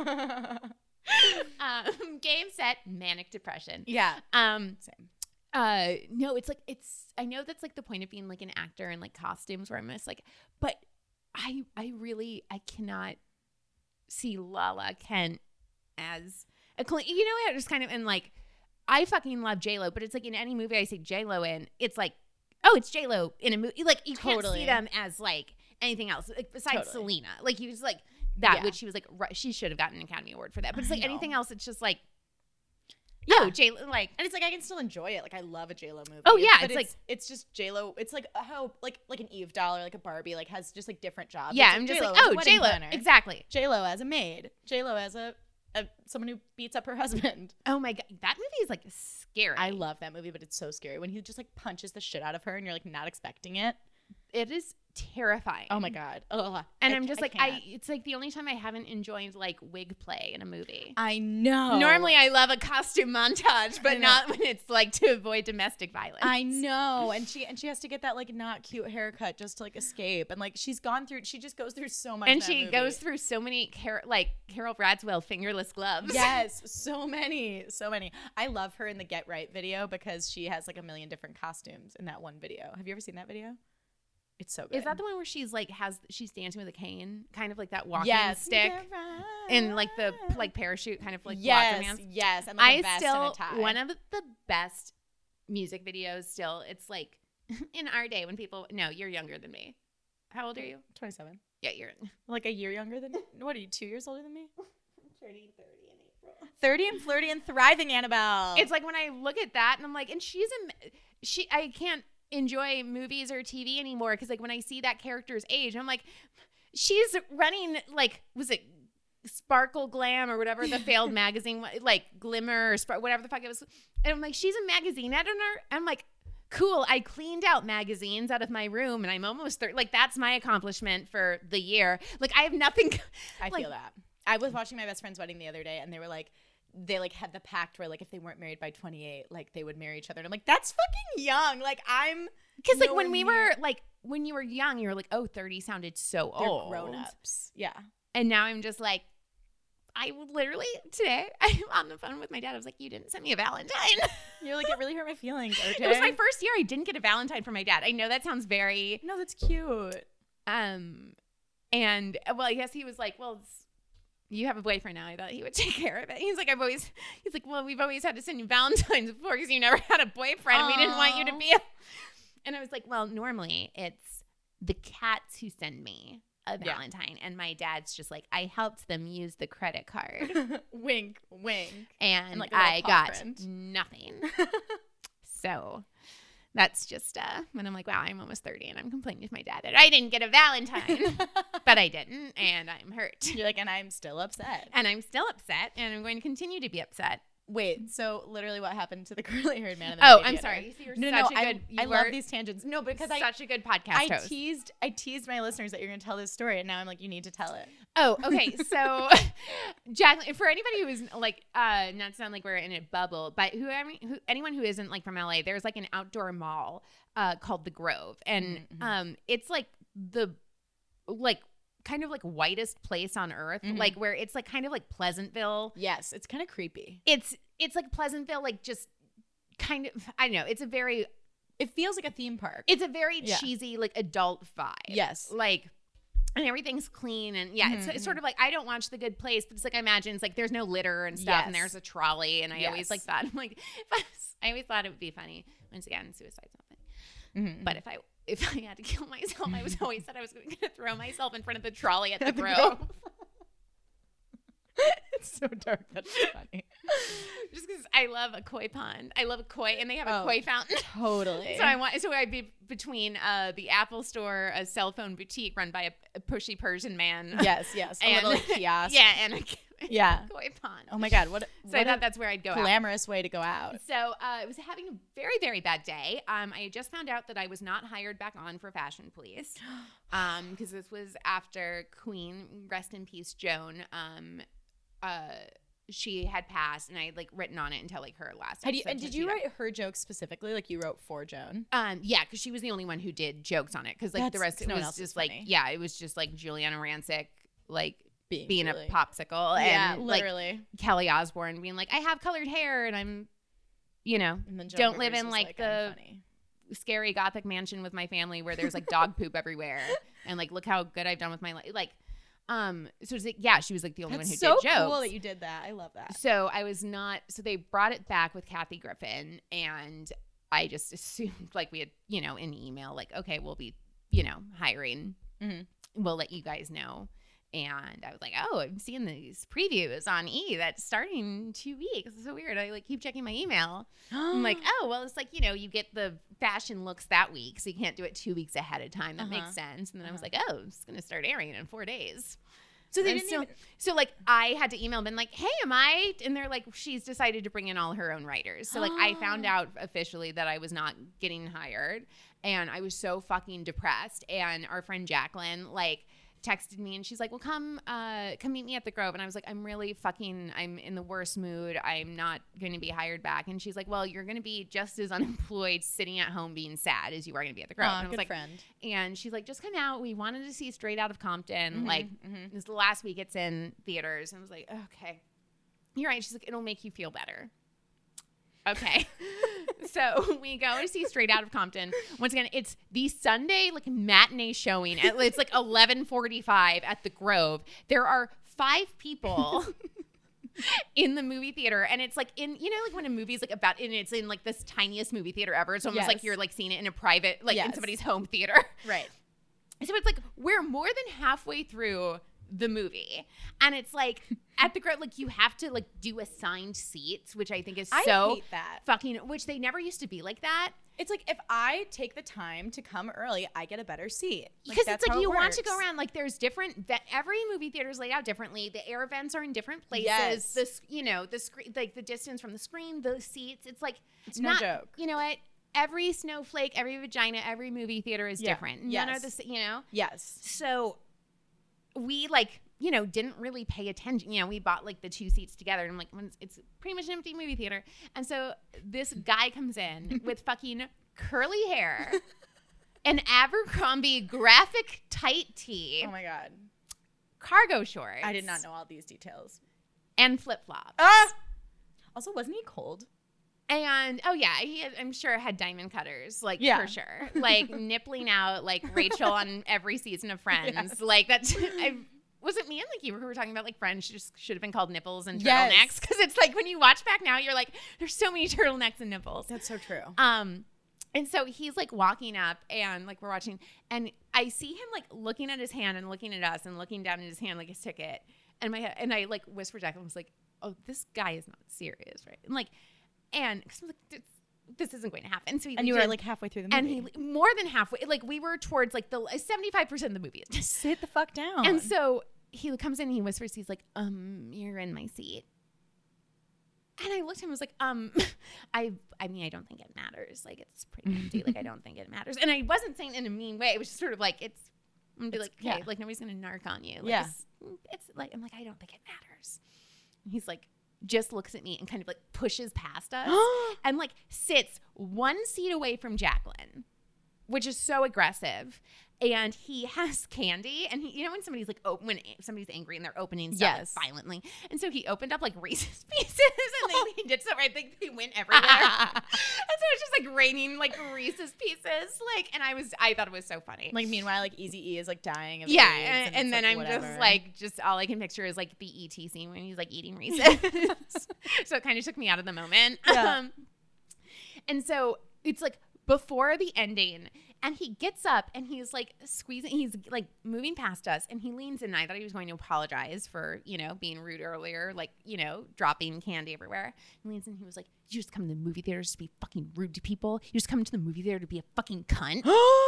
um, game set, manic depression. Yeah. Um, Same. uh, no, it's like it's. I know that's like the point of being like an actor and like costumes, where I'm just like, but I, I really, I cannot see Lala Kent as a, cl- you know, I just kind of and like, I fucking love J Lo, but it's like in any movie I see J Lo in, it's like, oh, it's J Lo in a movie. Like you can't Totally. see them as like anything else, like besides Totally. Selena. Like he was like that, Yeah. which she was like, right, she should have gotten an Academy Award for that. But it's I like know. anything else, it's just like, Yeah. oh, J Lo, like. And it's like I can still enjoy it. Like I love a J Lo movie. Oh, yeah, but it's it's, like- it's just J Lo. It's like how like like an Eve doll or like a Barbie like has just like different jobs. Yeah, It's I'm just J-Lo like, as a oh, wedding J Lo, planner. exactly. J Lo as a maid. J Lo as a, a someone who beats up her husband. Oh my god, that movie is like scary. I love that movie, but it's so scary when he just like punches the shit out of her and you're like not expecting it. It is terrifying. Oh my god. Ugh. And I- I'm just I like, I. can't. It's like the only time I haven't enjoyed like wig play in a movie. I know. Normally, I love a costume montage, I but know. not when it's like to avoid domestic violence. I know, and she and she has to get that like not cute haircut just to like escape, and like she's gone through. She just goes through so much. and in that she movie. goes through so many Car- like Carol Bradswell fingerless gloves. Yes, so many, so many. I love her in the Get Right video because she has like a million different costumes in that one video. Have you ever seen that video? It's so good. Is that the one where she's like has she's dancing with a cane, kind of like that walking yes. stick, Get right. and like the like parachute kind of like yes, walker man? yes, and like a I vest still and a tie. one of the best music videos. Still, it's like in our day when people. No, you're younger than me. How old are you? twenty-seven, Yeah, you're like a year younger than. What are you? Two years older than me? turning thirty in April. thirty and flirty and thriving, Annabelle. It's like when I look at that and I'm like, and she's a she. I can't enjoy movies or T V anymore because like when I see that character's age, I'm like, she's running like was it Sparkle Glam or whatever the failed magazine wa- like Glimmer or Spark whatever the fuck it was, and I'm like, she's a magazine editor. I'm like, cool. I cleaned out magazines out of my room and I'm almost thirty. Like that's my accomplishment for the year. Like I have nothing. I like- feel that. I was watching my best friend's wedding the other day, and they were like, they like had the pact where like if they weren't married by twenty-eight, like they would marry each other. And I'm like, that's fucking young. Like I'm Because like nowhere when we near- were like when you were young, you were like, oh, thirty sounded so they're old. grown ups. Yeah. And now I'm just like, I literally today I'm on the phone with my dad. I was like, you didn't send me a Valentine. You're like, it really hurt my feelings. It was my first year. I didn't get a Valentine from my dad. I know that sounds very No, that's cute. um, and uh, well, I guess he was like, well, it's, you have a boyfriend now. I thought he would take care of it. He's like, I've always, he's like, well, we've always had to send you Valentines before because you never had a boyfriend. And we didn't want you to Aw. be. A... And I was like, well, normally it's the cats who send me a Yeah. Valentine, and my dad's just like, I helped them use the credit card, Wink, wink. and, And, like, a little I paw got print. nothing. So that's just uh when I'm like, wow, I'm almost thirty and I'm complaining to my dad that I didn't get a Valentine, but I didn't, and I'm hurt. You're like, and I'm still upset. And I'm still upset, and I'm going to continue to be upset. Wait, so literally what happened to the curly haired man in the Oh, movie I'm theater? sorry. You're No, no, such no. a I, good. I you love were these tangents. No, because I such a good podcast I host. teased I teased my listeners that you're gonna tell this story, and now I'm like, you need to tell it. Oh, okay. So, Jacqueline, for anybody who is like, uh, not to sound like we're in a bubble, but who, who anyone who isn't like from L A, there's like an outdoor mall uh, called the Grove, and Mhm. um, it's like the like kind of like whitest place on earth, Mhm. like where it's like kind of like Pleasantville. Yes, it's kind of creepy. It's it's like Pleasantville, like just kind of I don't know. It's a very It feels like a theme park. it's a very Yeah. cheesy like adult vibe. Yes. like. and everything's clean. And yeah, Mm-hmm. it's, it's sort of like, I don't watch The Good Place, but it's like, I imagine it's like there's no litter and stuff, Yes. and there's a trolley. And I Yes. always like thought, I'm like, if I, was, I always thought it would be funny. Once again, suicide's not funny. Mm-hmm. But if I if I had to kill myself, I was always said I was going to throw myself in front of the trolley at the At the Grove. Grove. It's so dark. That's funny. Just because I love a koi pond. I love a koi, and they have a Oh, koi fountain. Totally. So I want. So I'd be between uh, the Apple Store, a cell phone boutique run by a, a pushy Persian man. yes, yes. A And- little like, kiosk. Yeah, and a Yeah. koi pond. Oh my God. What, So I what thought a that's where I'd go out. glamorous way to go out. So uh, I was having a very, very bad day. Um, I had just found out that I was not hired back on for Fashion Police, um, because this was after Queen, rest in peace, Joan. Um, uh, she had passed, and I had like written on it until like her last. Had you, episode, and so did she you died. write her jokes specifically? Like you wrote for Joan? Um, yeah, because she was the only one who did jokes on it. Because like the That's- rest, it no one was else is just like, funny. yeah, it was just like Juliana Rancic, like Being, being Julie. a popsicle, Yeah, and like literally. Kelly Osbourne being like, I have colored hair, and I'm, you know, And then Joan don't live Rivers in was like, "I'm the funny." scary gothic mansion with my family where there's like dog poop everywhere, and like look how good I've done with my life. Like, um, so it's like, yeah, she was like the only That's one who so did jokes. cool that you did that. I love that. So I was not. So they brought it back with Kathy Griffin, and I just assumed like we had, you know, in email, like, okay, we'll be, you know, hiring. Mhm. We'll let you guys know. And I was like, oh, I'm seeing these previews on E that's starting in two weeks. It's so weird. I like keep checking my email. I'm like, oh, well, it's like, you know, you get the fashion looks that week, so you can't do it two weeks ahead of time. That Uh-huh. makes sense. And then I was Uh-huh. like, oh, it's going to start airing in four days. so they And didn't so, even. so like I had to email them like, hey, am I? And they're like, she's decided to bring in all her own writers. So like I found out officially that I was not getting hired, and I was so fucking depressed. And our friend Jacqueline like texted me, and she's like, well, come uh come meet me at the Grove. And I was like, I'm really fucking I'm in the worst mood. I'm not going to be hired back. And she's like, well, you're going to be just as unemployed sitting at home being sad as you are going to be at the Grove. Aw, and I was good like, friend. and she's like, just come out. We wanted to see Straight Out of Compton. Mhm, Like, mhm. this is the last week it's in theaters. And I was like, okay, you're right. She's like, it'll make you feel better. Okay. So we go to see Straight Out of Compton. Once again, it's the Sunday like matinee showing. It's like eleven forty-five at the Grove. There are five people in the movie theater, and it's like in, you know, like when a movie's like about, and it's in like this tiniest movie theater ever. It's almost Yes. like you're like seeing it in a private, like in Yes. somebody's home theater. Right. So it's like we're more than halfway through the movie, and it's like at the Grove, like you have to like do assigned seats, which I think is I so hate that. fucking, which they never used to be like that. It's like if I take the time to come early, I get a better seat. Like, Because that's it's like how you it want to go works. around, like there's different, that every movie theater is laid out differently. The air vents are in different places. Yes. The s- you know the screen, like the distance from the screen, the seats. It's like It's no not, joke. You know what? Every snowflake, every vagina, every movie theater is Yeah. different. None Yes. are the s- you know. Yes. So we like, you know, didn't really pay attention. You know, we bought like the two seats together, and I'm like, when it's, it's pretty much an empty movie theater. And so this guy comes in with fucking curly hair, an Abercrombie graphic tight tee, Oh my God. cargo shorts. I did not know all these details. And flip flops. Ah! Also, wasn't he cold? And oh yeah, he had, I'm sure had diamond cutters, like Yeah. for sure, like nippling out like Rachel on every season of Friends. Yes. Like that's. I, was it me and like you who were talking about like Friends just should have been called nipples and Yes. turtlenecks? Because it's like when you watch back now, you're like, there's so many turtlenecks and nipples. That's so true. Um, and so he's like walking up, and like we're watching, and I see him like looking at his hand and looking at us and looking down at his hand like his ticket, and my and I like whispered to Jacqueline, was like, oh, this guy is not serious, right? And like, and cause I'm like, this, this isn't going to happen. So he And you leaves were in, like halfway through the and movie. he more than halfway, like we were towards like the seventy-five percent of the movie. Just sit the fuck down. And so he comes in and he whispers, he's like, um, you're in my seat. And I looked at him and was like, um, I I mean, I don't think it matters. Like, it's pretty empty. Like, I don't think it matters. And I wasn't saying it in a mean way. It was just sort of like, it's, I'm going to be It's- like, hey, yeah. like, nobody's going to narc on you. Like, Yeah. It's, it's like, I'm like, I don't think it matters. And he's like, just looks at me and kind of like pushes past us and like sits one seat away from Jacqueline. which is so aggressive. And he has candy, and he, you know when somebody's like, open, when somebody's angry and they're opening stuff Yes. like, violently, and so he opened up like Reese's Pieces, and then he did so. I think they went everywhere, and so it's just like raining like Reese's Pieces, like, and I was, I thought it was so funny. Like meanwhile, like Eazy-E is like dying of Yeah, AIDS, and, and, and it's, then like, I'm whatever. just like, just all I can picture is like the E T scene when he's like eating Reese's. So it kind of took me out of the moment. Yeah. Um, and so it's like before the ending, and he gets up and he's like squeezing, he's like moving past us, and he leans in. And I thought he was going to apologize for, you know, being rude earlier, like, you know, dropping candy everywhere. He leans in, he was like, "You just come to the movie theaters to be fucking rude to people? You just come to the movie theater to be a fucking cunt?"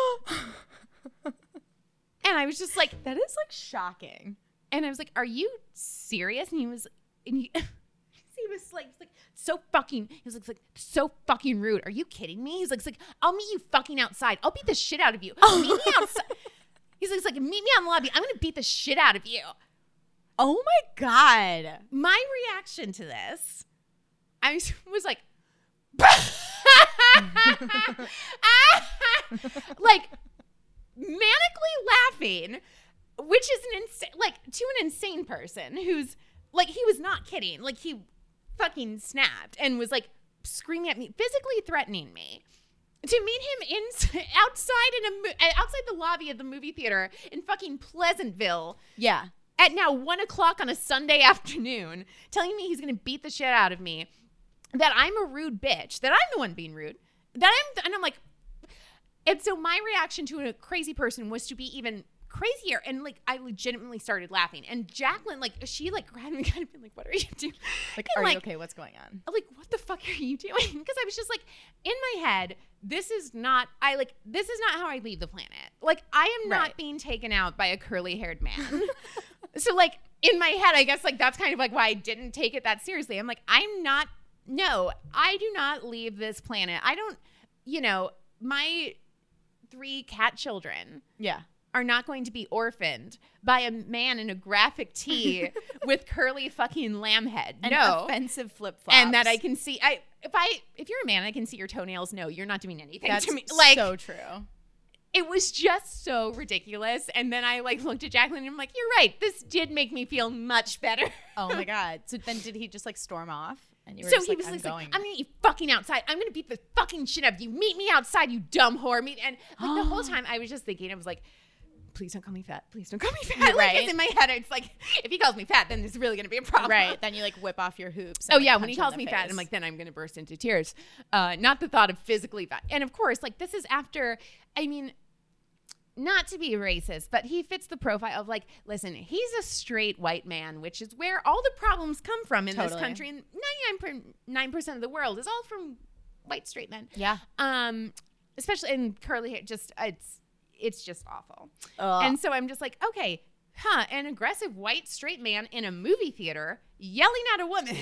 And I was just like, that is like shocking. and I was like, "Are you serious?" And he was, and he, he was like, like so fucking. He was like, like, so fucking rude. Are you kidding me? He's like, like, "I'll meet you fucking outside. I'll beat the shit out of you. Meet me outside." He's like, like, "Meet me on the lobby. I'm gonna beat the shit out of you." Oh my God. My reaction to this, I was, was like, like manically laughing, which is an insane, like to an insane person who's like, he was not kidding. Like he fucking snapped and was like screaming at me, physically threatening me. To meet him in outside in a mo- outside the lobby of the movie theater in fucking Pleasantville Yeah. at now one o'clock on a Sunday afternoon, telling me he's gonna beat the shit out of me, that I'm a rude bitch, that I'm the one being rude, that I'm, and I'm like, and so my reaction to a crazy person was to be even crazier, and like I legitimately started laughing, and Jacqueline, like, she like grabbed me, kind of been like, "What are you doing?" Like, And, are like, you okay? What's going on? like, "What the fuck are you doing?" Because I was just like, in my head, this is not, I like, this is not how I leave the planet. Like, I am not Right. being taken out by a curly haired man. So like in my head, I guess like that's kind of like why I didn't take it that seriously. I'm like, I'm not, no, I do not leave this planet. I don't, you know, my three cat children Yeah. are not going to be orphaned by a man in a graphic tee with curly fucking lamb head. And no. offensive flip flops. And that I can see, I if I if you're a man, I can see your toenails. No, you're not doing anything That's to me. Like, so true. it was just so ridiculous. And then I like looked at Jacqueline and I'm like, "You're right. This did make me feel much better." Oh my God. So then did he just like storm off? And you were So just he like, was I'm like, going. "I'm gonna eat fucking outside. I'm gonna beat the fucking shit out of you. Meet me outside, you dumb whore." Meet and like the whole time I was just thinking, I was like, "Please don't call me fat. Please don't call me fat." Like, Right. it's in my head, it's like, if he calls me fat, then it's really gonna be a problem. Right. Then you like whip off your hoops. Oh and, like, yeah, when punch he him in calls the me fat, face. I'm like, then I'm gonna burst into tears. Uh, not the thought of physically fat. And of course, like this is after, I mean, not to be racist, but he fits the profile of like, listen, he's a straight white man, which is where all the problems come from in this Totally. country. And ninety-nine point nine percent of the world is all from white straight men. Yeah. Um, especially in curly hair, just it's it's just awful. Ugh. And so I'm just like, okay, huh, an aggressive white straight man in a movie theater yelling at a woman.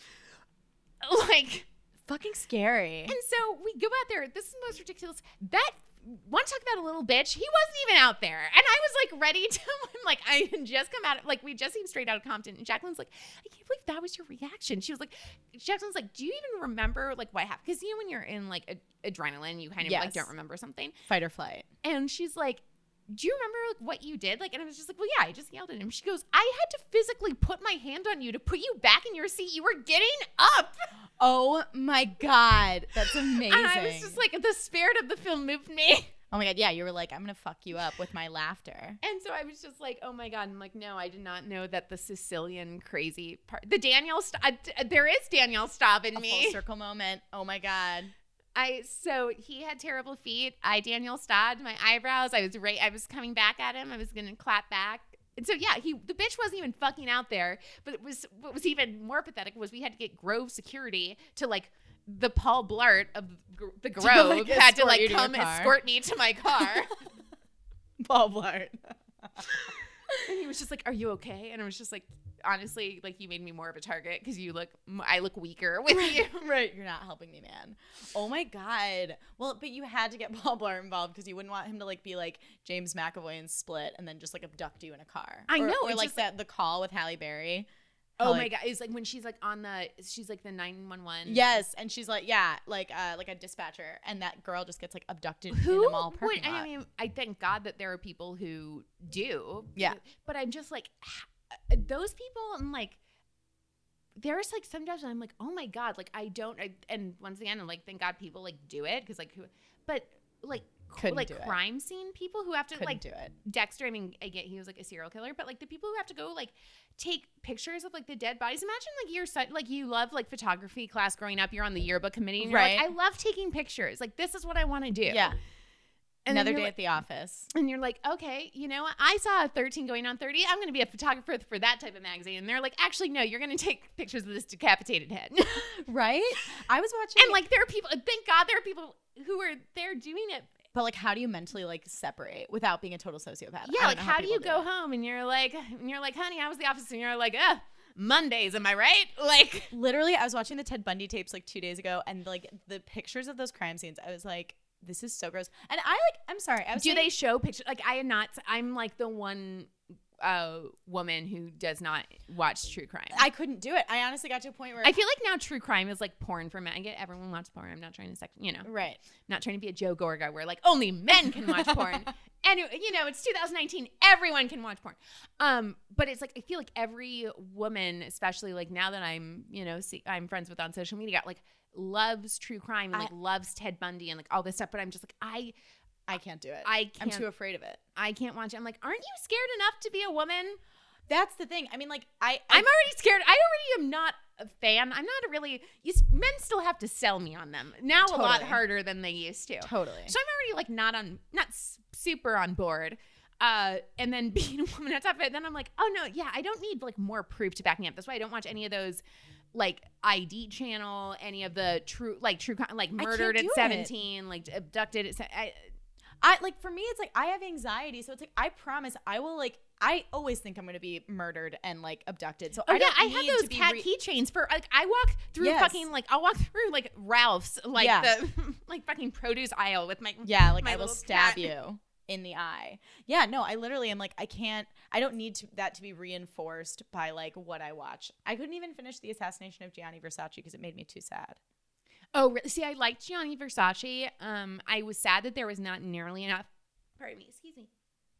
Like, fucking scary. and so we go out there. This is the most ridiculous. That, want to talk about a little bitch? He wasn't even out there. And I was like ready to, I'm like, I had just come out, of, like, we just seen Straight Outta Compton. And Jacqueline's like, "I can't believe that was your reaction." She was like, Jacqueline's like, "Do you even remember, like, what happened?" Because, you know, when you're in, like, a, adrenaline, you kind of, like, Yes. don't remember something. Fight or flight. And she's like, "Do you remember like what you did?" Like, and I was just like, "Well, yeah, I just yelled at him." She goes, "I had to physically put my hand on you to put you back in your seat. You were getting up." Oh my God. That's amazing. And I was just like, the spirit of the film moved me. oh my God. Yeah. You were like, I'm going to fuck you up with my laughter. And so I was just like, oh my God. I'm like, no, I did not know that the Sicilian crazy part, the Danielle, St- uh, there is Danielle Staub in A me. full circle moment. Oh my God. I so he had terrible feet. I Danielle Staubed my eyebrows. I was right. I was coming back at him. I was gonna clap back. And so yeah, he the bitch wasn't even fucking out there. But it was what was even more pathetic was we had to get Grove security to like the Paul Blart of Gr- the Grove like, had to escort like you to your come car. escort me to my car. Paul Blart. And he was just like, "Are you okay?" And I was just like, honestly, like, you made me more of a target because you look, I look weaker with you. Right. You're not helping me, man. Oh my God. Well, but you had to get Paul Blart involved because you wouldn't want him to like be like James McAvoy in Split and then just like abduct you in a car. I Or- know, Or it's like just, that the call with Halle Berry. Oh like, my god! It's like when she's like on the, she's like the nine one one. Yes, and she's like, yeah, like uh, like a dispatcher, and that girl just gets like abducted Who in a mall parking would, lot. I mean, I thank God that there are people who do. Yeah. But I'm just like, those people, and like, there's like sometimes I'm like, oh my God, like I don't, I, and once again, I'm like, thank God people like do it, because like, who, but like, Couldn't like do it. crime scene people who have to Couldn't like do it. Dexter, I mean, I get he was like a serial killer, but like the people who have to go like take pictures of like the dead bodies. Imagine like you're such, like you love like photography class growing up. You're on the yearbook committee, and you're Right. like, I love taking pictures. Like this is what I want to do. Yeah. And Another then day you're at the office. like, and you're like, okay, you know what? I saw a thirteen going on thirty. I'm going to be a photographer for that type of magazine. And they're like, actually, no, you're going to take pictures of this decapitated head. Right? I was watching. And like there are people. Thank God there are people who are there doing it. But like, how do you mentally like separate without being a total sociopath? I Yeah, don't like know how, do you people go it. home and you're like, and you're like, honey, how was the office? And you're like, uh, Mondays, am I right? Like, Literally, I was watching the Ted Bundy tapes like two days ago, and like the pictures of those crime scenes, I was like, this is so gross. And I like, I'm sorry, I was do saying, they show pictures? Like, I am not. I'm like the one uh, woman who does not watch true crime. I couldn't do it. I honestly got to a point where I feel like now true crime is like porn for men. I get everyone watches porn. I'm not trying to sex, you know, right. not trying to be a Joe Gorga where like only men can watch porn. And you know, it's two thousand nineteen. Everyone can watch porn. Um, but it's like I feel like every woman, especially like now that I'm, you know, see, I'm friends with on social media, like loves true crime and like I, loves Ted Bundy and like all this stuff. But I'm just like I, I can't do it. I can't. I'm too afraid of it. I can't watch it. I'm like, aren't you scared enough to be a woman? That's the thing. I mean, like I, I I'm already scared. I already am not a fan. I'm not a really. You, men still have to sell me on them now a lot Totally. harder than they used to. totally. So I'm already like not on, not s- super on board. Uh, and then being a woman on top of it, then I'm like, oh no, yeah, I don't need like more proof to back me up. That's why I don't watch any of those, like I D channel, any of the true, like true, con- like murdered at do it. seventeen, like abducted at. Se- I, I like for me, it's like I have anxiety, so it's like I promise I will like. I always think I'm going to be murdered and like abducted. So oh I yeah, don't I need have to those be cat re- keychains for like I walk through Yes. fucking like I'll walk through like Ralph's like Yeah. the like fucking produce aisle with my Yeah, like my I will little stab cat. you in the eye. Yeah, no, I literally am like I can't. I don't need to, that to be reinforced by like what I watch. I couldn't even finish the assassination of Gianni Versace because it made me too sad. Oh, really? See, I liked Gianni Versace. Um, I was sad that there was not nearly enough. Pardon me, excuse me.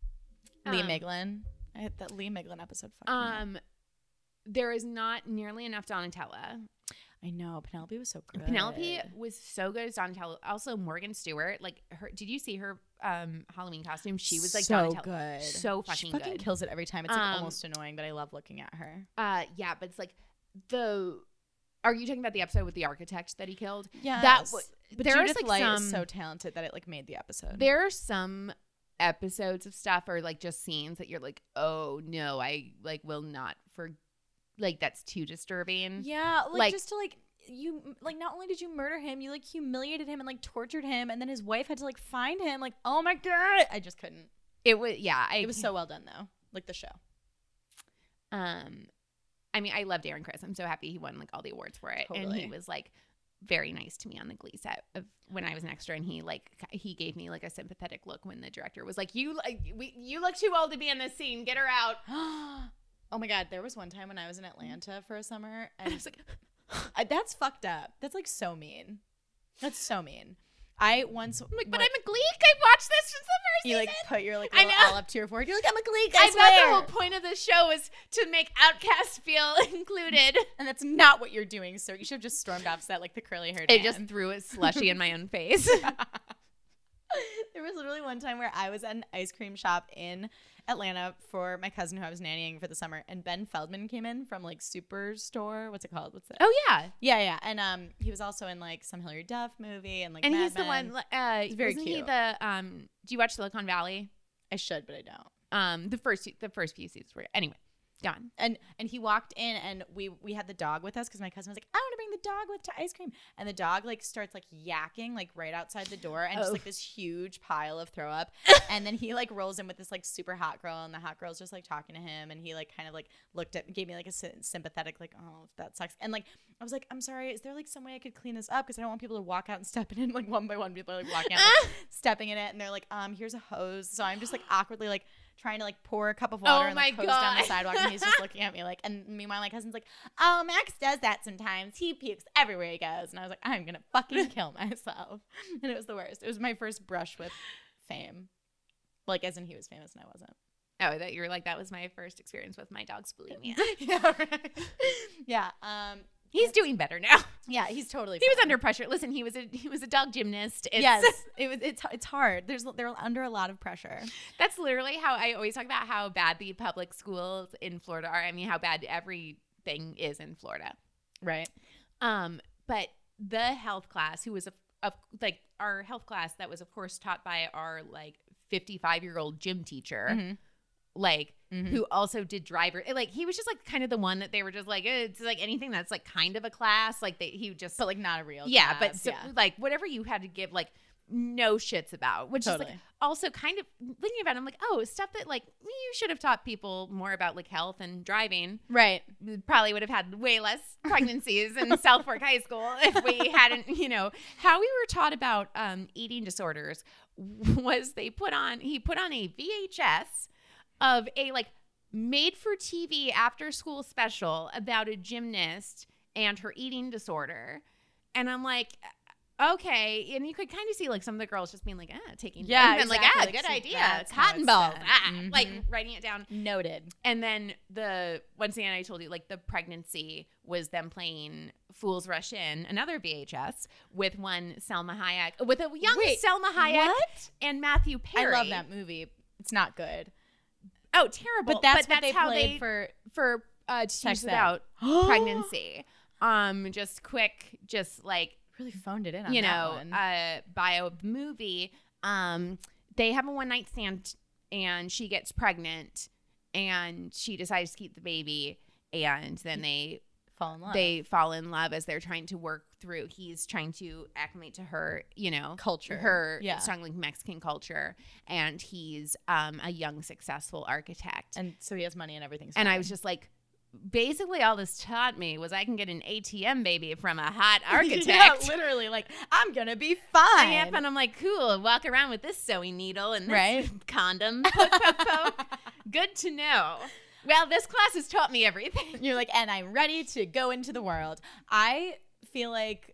Lee Um, Miglin. I had that Lee Miglin episode. fucked me up. Um, there is not nearly enough Donatella. I know Penelope was so good. Penelope was so good as Donatella. Also, Morgan Stewart. Like her, did you see her um Halloween costume? She was like so Donatella. good. So She fucking fucking good. kills it every time. It's like Um, almost annoying, but I love looking at her. Uh, yeah, but it's like the. Are you talking about the episode with the architect that he killed? Yeah, That w- but there's, Judith like, Light some- is so talented that it like made the episode. There are some episodes of stuff or like just scenes that you're like, oh no, I like will not for like that's too disturbing. Yeah, like, Like- just to like you like not only did you murder him, you like humiliated him and like tortured him, and then his wife had to like find him. Like, oh my god, I just couldn't. It was yeah, I, It was so well done though, like the show. um I mean, I loved Aaron Chris. I'm so happy he won like all the awards for it. And Totally. he was like very nice to me on the Glee set of when I was an extra, and he like he gave me like a sympathetic look when the director was like, "You like we you look too old to be in this scene. Get her out." Oh my god, there was one time when I was in Atlanta for a summer, And I and was like, I, that's fucked up. That's like so mean. That's so mean. I once I'm like, but went- I'm a Gleek. I watched this since the first you like season. put your like I little know. L up to your forehead. You're like, I'm a Gleek. I I, thought swear. the whole point of the show is to make outcasts feel included. And that's not what you're doing, sir. You should have just stormed off set like the curly haired It man. just threw a slushy in my own face. There was literally one time where I was at an ice cream shop in Atlanta for my cousin who I was nannying for the summer, and Ben Feldman came in from like Superstore. What's it called? What's it? Oh yeah, Yeah, yeah. And um, he was also in like some Hilary Duff movie and like. and Mad he's the Men. one. Uh, He's very wasn't he cute. the um? Do you watch Silicon Valley? I should, but I don't. Um, the first the first few seasons were anyway. Gone. And and he walked in, and we we had the dog with us because my cousin was like, I want to bring the dog with to ice cream, and the dog like starts like yakking like right outside the door, and just Oh. like this huge pile of throw up, and then he like rolls in with this like super hot girl, and the hot girl's just like talking to him, and he like kind of like looked at gave me like a sy- sympathetic like, oh, that sucks, and like I was like, I'm sorry, is there like some way I could clean this up because I don't want people to walk out and step in it like one by one, people are like walking out like, stepping in it, and they're like, um here's a hose, so I'm just like awkwardly like trying to like pour a cup of water Oh and my like hose down the God. sidewalk, and he's just looking at me like, and meanwhile my cousin's like, oh, Max does that sometimes. He pukes everywhere he goes. And I was like, I'm gonna fucking kill myself. And it was the worst. It was my first brush with fame, like as in he was famous and I wasn't. Oh, that you were like, that was my first experience with my dog's bulimia. Yeah, right. Yeah. Um. He's doing better now. Yeah, he's totally. He was fine. under pressure. Listen, he was a he was a dog gymnast. It's, Yes, it was. It's it's hard. There's they're under a lot of pressure. That's literally how I always talk about how bad the public schools in Florida are. I mean, how bad everything is in Florida. Right. Um, but the health class, who was a, a like our health class that was of course taught by our like fifty-five year old gym teacher. Mm-hmm. Like Mm-hmm. who also did driver, like he was just like kind of the one that they were just like, eh, it's like anything that's like kind of a class, like they he would just But like not a real. yeah, class, but so, yeah. like whatever you had to give like no shits about, which Totally. is like also kind of thinking about it, I'm like, oh, stuff that like you should have taught people more about like health and driving. Right. We probably would have had way less pregnancies in South Fork High School if we hadn't, you know, how we were taught about um, eating disorders was they put on, he put on a V H S of a like made for T V after school special about a gymnast and her eating disorder. And I'm like, okay. And you could kind of see like some of the girls just being like, ah, taking Yeah, and like, exactly. ah, Like, good see, idea. that's how Cotton it's balls. done. Ah, Mhm. like writing it down. Noted. And then the once again, I told you like the pregnancy was them playing Fools Rush In, another V H S with one Selma Hayek, with a young Wait, Selma Hayek what? and Matthew Perry. I love that movie. It's not good. Oh, terrible! But that's but what that's they how played they for for uh, to Sex teach Ed. about pregnancy. Um, just quick, just like Really phoned it in on you that know, one. uh, bio of the movie. Um, they have a one night stand, and she gets pregnant, and she decides to keep the baby, and then they Fall in love. they fall in love as they're trying to work through. He's trying to acclimate to her, you know, Culture. her Yeah. strongly Mexican culture, and he's um, a young, successful architect. And so he has money and everything's And fine. I was just like, basically, all this taught me was I can get an A T M baby from a hot architect. Yeah, literally, like, I'm going to be fine. Yep, and I'm like, cool. Walk around with this sewing needle and this Right? condom. Poke, poke, poke. Good to know. Well, this class has taught me everything. You're like, and I'm ready to go into the world. I feel like,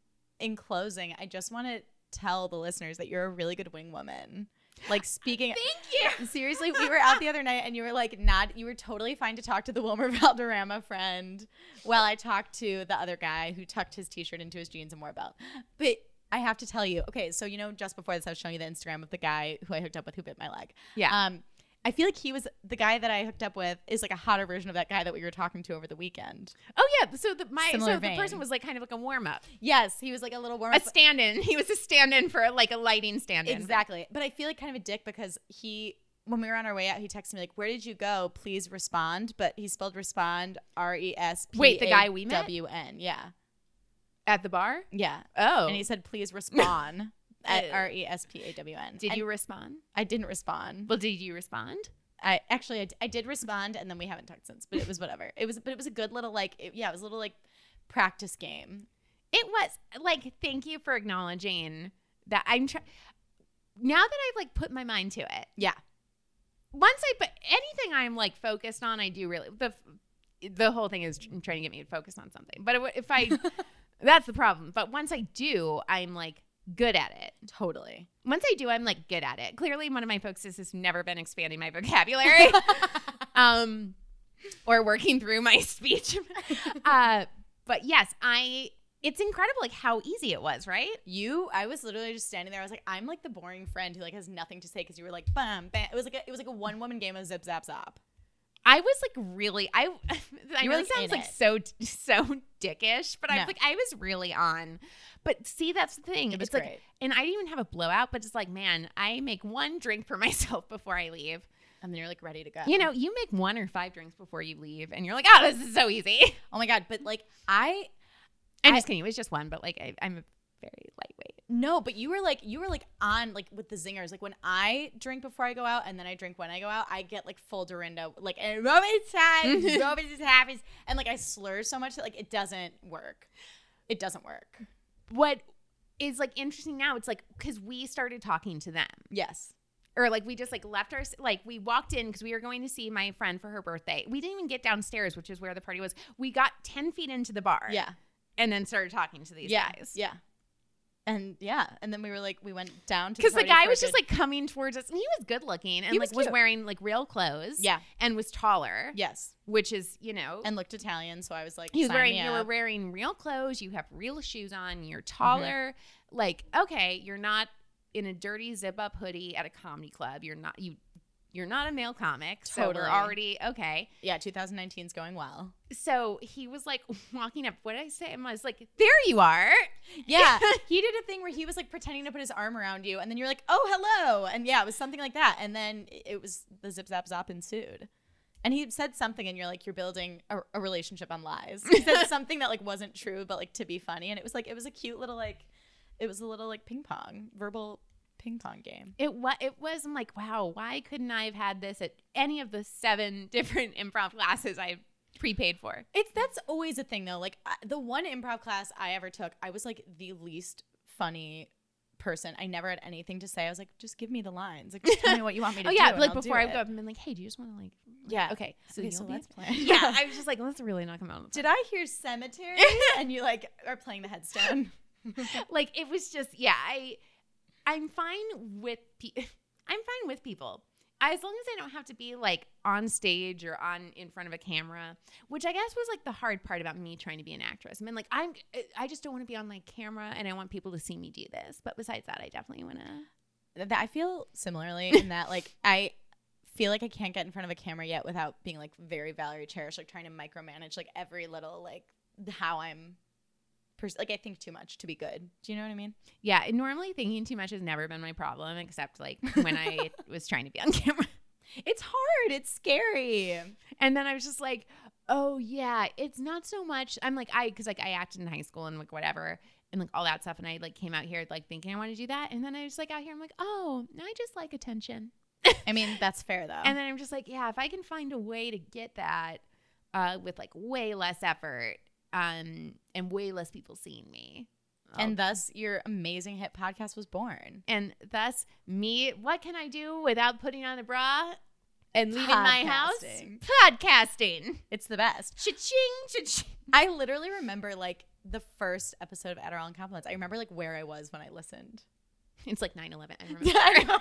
in closing, I just want to tell the listeners that you're a really good wing woman. Like, speaking. Thank you. Seriously, we were out the other night and you were like, not, you were totally fine to talk to the Wilmer Valderrama friend while I talked to the other guy who tucked his t-shirt into his jeans and wore a belt. But I have to tell you, okay, so, you know, just before this, I was showing you the Instagram of the guy who I hooked up with who bit my leg. Yeah. Um, I feel like he was the guy that I hooked up with is like a hotter version of that guy that we were talking to over the weekend. Oh yeah, so the my Similar so vein. the person was like kind of like a warm up, Yes, he was like a little warm a stand in. He was a stand in for like a lighting stand in. Exactly. But I feel like kind of a dick because he, when we were on our way out, he texted me like, "Where did you go? Please respond." But he spelled respond R E S P. Wait, the guy we met? W N. Yeah. At the bar. Yeah. Oh, And he said, "Please respond." At Uh, R E S P A W N. did And you respond? I didn't respond. Well, did you respond? I actually I, d- I did respond, and then we haven't talked since. But it was whatever. It was, but it was a good little like, it, yeah, it was a little like practice game. It was like, thank you for acknowledging that I'm trying. Now that I've like put my mind to it, Yeah. once I put anything I'm like focused on, I do really the the whole thing is trying to get me to focus on something. But if I, that's the problem. But once I do, I'm like good at it. Totally. Once I do, I'm like good at it. Clearly, one of my focuses has never been expanding my vocabulary, um, or working through my speech. uh, but yes, I. It's incredible, like how easy it was, right? You, I was literally just standing there. I was like, I'm like the boring friend who like has nothing to say because you were like, bam, bam. It was like a, it was like a one woman game of zip zap zop. I was like really, I. I You know were, it like, sounds in like it. so so dickish, but I No. was like, I was really on. But see, that's the thing. It was it's like, great. and I didn't even have a blowout, but it's like, man, I make one drink for myself before I leave. And then you're like ready to go. You know, you make one or five drinks before you leave, and you're like, oh, this is so easy. Oh my God. But like I, I'm I- just kidding. It was just one, but like I, I'm a very lightweight. no, but you were like, you were like on like with the zingers. Like when I drink before I go out and then I drink when I go out, I get like full Dorinda, like, and Roman's time, Roman's happens. And like I slur so much that like it doesn't work. It doesn't work. What is like interesting now? It's like because we started talking to them, Yes. or like we just like left our, like we walked in because we were going to see my friend for her birthday. We didn't even get downstairs, which is where the party was. We got ten feet into the bar. Yeah. And then started talking to these yeah. guys. Yeah. And yeah, and then we were like, we went down to because the, the guy was good... just like coming towards us, and he was good looking, and he like was, was wearing like real clothes, yeah, and was taller, yes, which is you know, and looked Italian. So I was like, he was wearing, me you up. were wearing real clothes, you have real shoes on, you're taller, mm-hmm. like okay, you're not in a dirty zip up hoodie at a comedy club, you're not you. You're not a male comic, totally. So we're already okay. Yeah, twenty nineteen is going well. So he was like walking up. What did I say? I was like, "There you are." Yeah, he did a thing where he was like pretending to put his arm around you, and then you're like, "Oh, hello," and yeah, it was something like that. And then it was the zip zap zop ensued, and he said something, and you're like, "You're building a, a relationship on lies." He said something that like wasn't true, but like to be funny, and it was like it was a cute little like, it was a little like ping pong verbal. Ping pong game. It was. It was. I'm like, wow. Why couldn't I have had this at any of the seven different improv classes I prepaid for? It's that's always a thing though. Like I, the one improv class I ever took, I was like the least funny person. I never had anything to say. I was like, just give me the lines. Like, just tell me what you want me to oh, do. yeah, and like I'll before I do go it. up and been like, hey, do you just want to like? Yeah. Okay. So, okay, so be- let's play. Yeah. I was just like, let's really knock him out. Did I hear cemetery? And you like are playing the headstone. Like it was just yeah. I. I'm fine with pe- I'm fine with people as long as I don't have to be like on stage or on in front of a camera, which I guess was like the hard part about me trying to be an actress. I mean, like I'm I just don't want to be on my camera, and I want people to see me do this. But besides that, I definitely want to. I feel similarly in that like I feel like I can't get in front of a camera yet without being like very Valerie Cherish, like trying to micromanage like every little like how I'm. Pers- like I think too much to be good. Do you know what I mean? Yeah. Normally thinking too much has never been my problem, except like when I was trying to be on camera. It's hard. It's scary. And then I was just like, oh yeah, it's not so much. I'm like, I, cause like I acted in high school and like whatever and like all that stuff. And I like came out here like thinking I want to do that. And then I was like out here, I'm like, oh, I just like attention. I mean, that's fair though. And then I'm just like, yeah, if I can find a way to get that uh, with like way less effort, Um, and way less people seeing me. Oh. And thus your amazing hit podcast was born. And thus me, what can I do without putting on a bra and leaving my house? Podcasting. It's the best. Cha-ching, cha-ching. I literally remember like the first episode of Adderall and Compliments. I remember like where I was when I listened. It's like nine eleven. I remember. Yeah, I, know.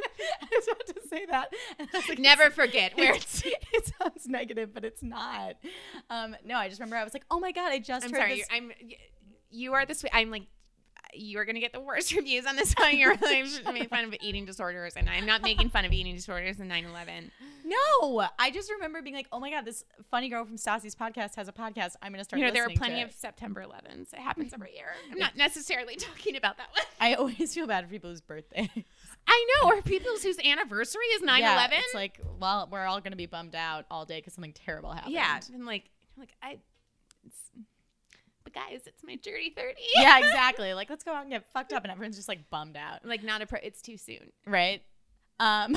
I was about to say that. And I was like, never forget where it's. It sounds negative, but it's not. Um, no, I just remember I was like, oh my God, I just I'm heard sorry. this. You're, I'm. You are the sweet. I'm like. You're gonna get the worst reviews on this one. You're really making fun of eating disorders, and I'm not making fun of eating disorders in nine eleven. No, I just remember being like, "Oh my God, this funny girl from Stassi's podcast has a podcast. I'm gonna start." You know, there are listening plenty to of it. September eleventh. It happens every year. I'm not necessarily talking about that one. I always feel bad for people whose birthdays. I know, or people whose anniversary is nine eleven. Yeah, it's like, well, we're all gonna be bummed out all day because something terrible happened. Yeah, and like, like I. It's, But guys, it's my dirty thirty. Yeah, exactly. Like, let's go out and get fucked up, and everyone's just like bummed out. Like, not a. Pro- it's too soon, right? Um,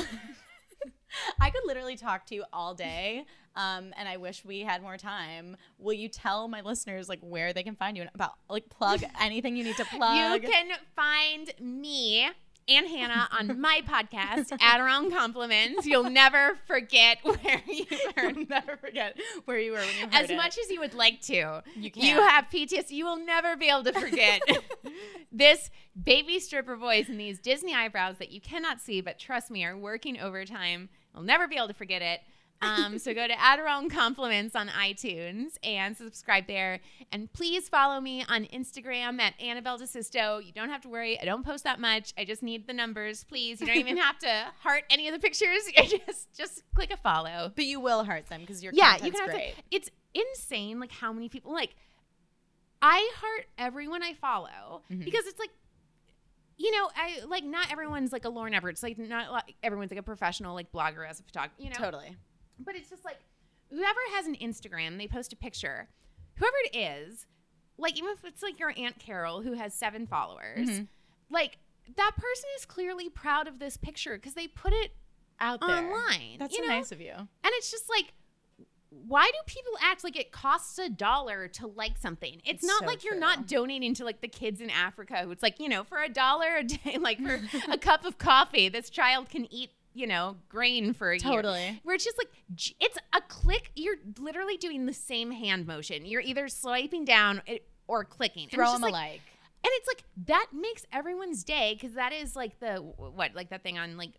I could literally talk to you all day, um, and I wish we had more time. Will you tell my listeners like where they can find you and about like plug anything you need to plug? You can find me and Hannah on my podcast, Adderall and Compliments. You'll never forget where you heard. You'll never forget where you were when you heard As it. much as you would like to. You can't. You have P T S D. You will never be able to forget this baby stripper voice and these Disney eyebrows that you cannot see, but trust me, are working overtime. You'll never be able to forget it. Um, so go to Adderall and Compliments on iTunes and subscribe there. And please follow me on Instagram at Annabelle DeSisto. You don't have to worry. I don't post that much. I just need the numbers, please. You don't even have to heart any of the pictures. just just click a follow. But you will heart them because your yeah, content's you can have great. to, it's insane like how many people like I heart everyone I follow Mm-hmm. because it's like you know, I like not everyone's like a Lauren Everett. It's like not like everyone's like a professional like blogger as a photographer, you know. Totally. But it's just like whoever has an Instagram, they post a picture. Whoever it is, like even if it's like your Aunt Carol who has seven followers, Mm-hmm. like that person is clearly proud of this picture because they put it Out there. online. That's you so know? nice of you. And it's just like, why do people act like it costs a dollar to like something? It's, It's not so like you're true. not donating to like the kids in Africa who it's like, you know, for a dollar a day, like for a cup of coffee, this child can eat, you know, grain for a year. Totally. Where it's just like, j- it's a click. You're literally doing the same hand motion. You're either swiping down it or clicking. And Throw it's them just a like, like. and it's like, that makes everyone's day because that is like the, what, like that thing on like,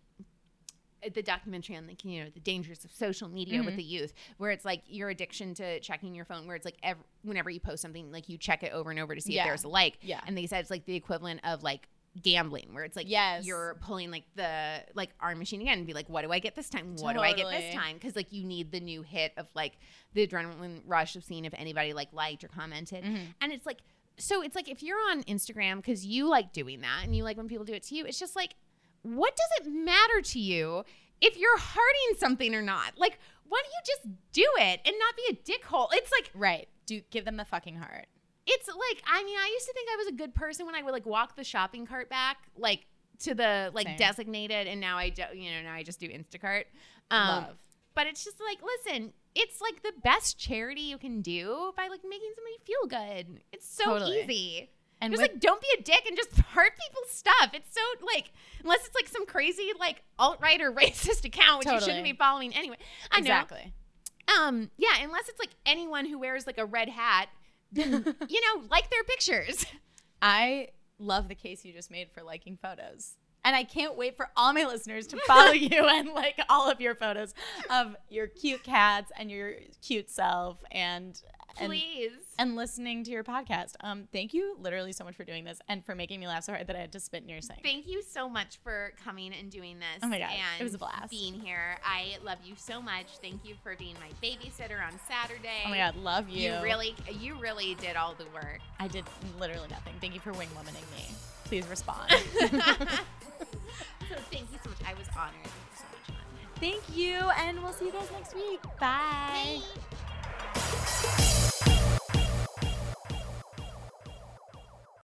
the documentary on like, you know, the dangers of social media Mm-hmm. with the youth, where it's like your addiction to checking your phone, where it's like ev- whenever you post something, like you check it over and over to see Yeah. if there's a like. Yeah. And they said it's like the equivalent of like gambling, where it's like Yes. you're pulling like the like arm machine again and be like, what do I get this time? What do I get this Totally. time? Because like you need the new hit of like the adrenaline rush of seeing if anybody like liked or commented. Mm-hmm. And it's like, so it's like if you're on Instagram because you like doing that and you like when people do it to you, it's just like, what does it matter to you if you're hearting something or not? Like, why don't you just do it and not be a dickhole? It's like, Right. Do give them the fucking heart. it's like, I mean, I used to think I was a good person when I would like walk the shopping cart back, like to the like Same. designated, and now I do, you know, now I just do Instacart. Um, Love. But it's just like, listen, it's like the best charity you can do by like making somebody feel good. It's so Totally. easy. And Just with- like, don't be a dick and just heart people's stuff. It's so like, unless it's like some crazy like alt-right or racist account, which you Totally. shouldn't be following anyway. I know. Exactly. Um, yeah, unless it's like anyone who wears like a red hat, then, you know, like their pictures. I love the case you just made for liking photos. And I can't wait for all my listeners to follow you and like all of your photos of your cute cats and your cute self and and, Please. and listening to your podcast. Um, thank you literally so much for doing this and for making me laugh so hard that I had to spit in your sink. Thank you so much for coming and doing this. Oh my God, and it was a blast. being here. I love you so much. Thank you for being my babysitter on Saturday. Oh my God, love you. You really, you really did all the work. I did literally nothing. Thank you for wing womaning me. Please respond. So thank you so much. I was honored. It was so much fun. Thank you, and we'll see you guys next week. Bye. Bye.